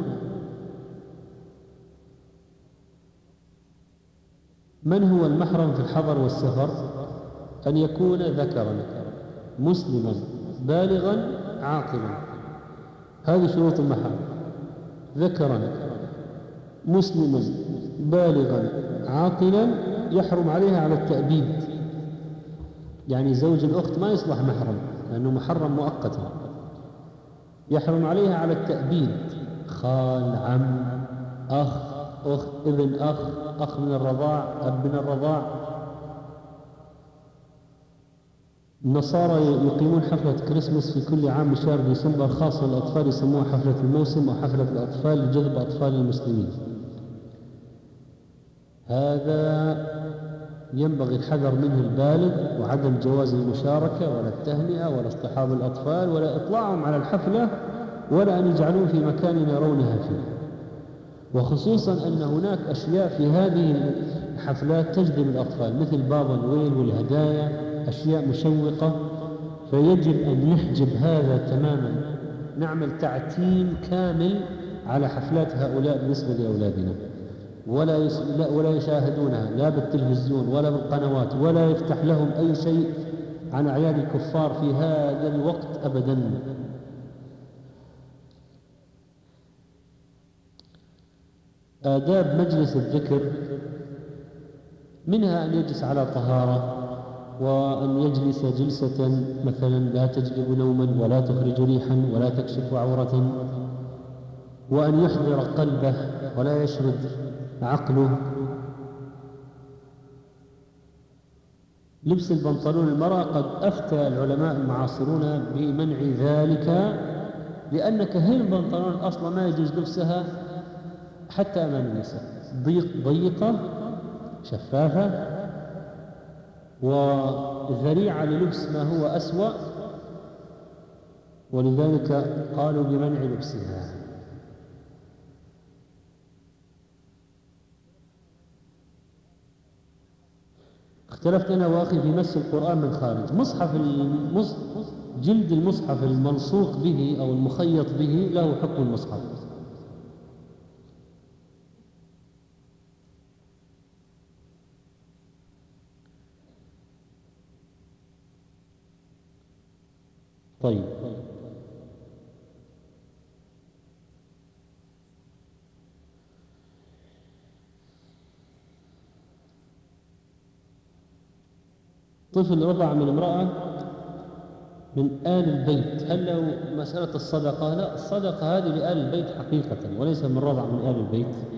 من هو المحرم في الحضر والسفر؟ أن يكون ذكرا مسلما بالغا عاقلا، هذه شروط المحرم. ذكرا مسلما بالغا عاقلا يحرم عليها على التأبيد، يعني زوج الأخت ما يصلح محرم لأنه محرم مؤقتا، يحرم عليها على التأبيد، خال، عم، أخ، أخت، ابن أخ، أخ من الرضاع، أب من الرضاع. النصارى يقيمون حفلة كريسماس في كل عام بشهر ديسمبر خاصة للأطفال، يسموها حفلة الموسم أو حفلة الأطفال لجذب أطفال المسلمين. هذا ينبغي الحذر منه البالغ، وعدم جواز المشاركة ولا التهنئة ولا اصطحاب الأطفال ولا إطلاعهم على الحفلة ولا أن يجعلون في مكان يرونها فيه، وخصوصا أن هناك أشياء في هذه الحفلات تجذب الأطفال مثل بابا نويل والهدايا، أشياء مشوقة، فيجب أن نحجب هذا تماما، نعمل تعتيم كامل على حفلات هؤلاء بالنسبة لأولادنا. ولا يس... لا ولا يشاهدونها لا بالتلفزيون ولا بالقنوات، ولا يفتح لهم أي شيء عن أعياد الكفار في هذا الوقت أبدا. آداب مجلس الذكر منها أن يجلس على طهارة، وأن يجلس جلسة مثلا لا تجلب نوما ولا تخرج ريحا ولا تكشف عورة، وأن يحضر قلبه ولا يشرد عقله. لبس البنطلون المرأة قد أفتى العلماء المعاصرون بمنع ذلك، لأن كهين البنطلون أصلا ما يجوز لبسها حتى أمام النساء، ضيق ضيقة شفافة وذريعة للبس ما هو أسوأ، ولذلك قالوا بمنع لبسها. اختلفت أنا وأخي في مس القرآن من خارج. مصحف المص... جلد المصحف الملصوق به أو المخيط به له حكم المصحف. طيب، طفل رضع من امرأة من آل البيت، هل له مسألة الصدقة؟ لا، الصدقة هذه لآل البيت حقيقة وليس من رضع من آل البيت.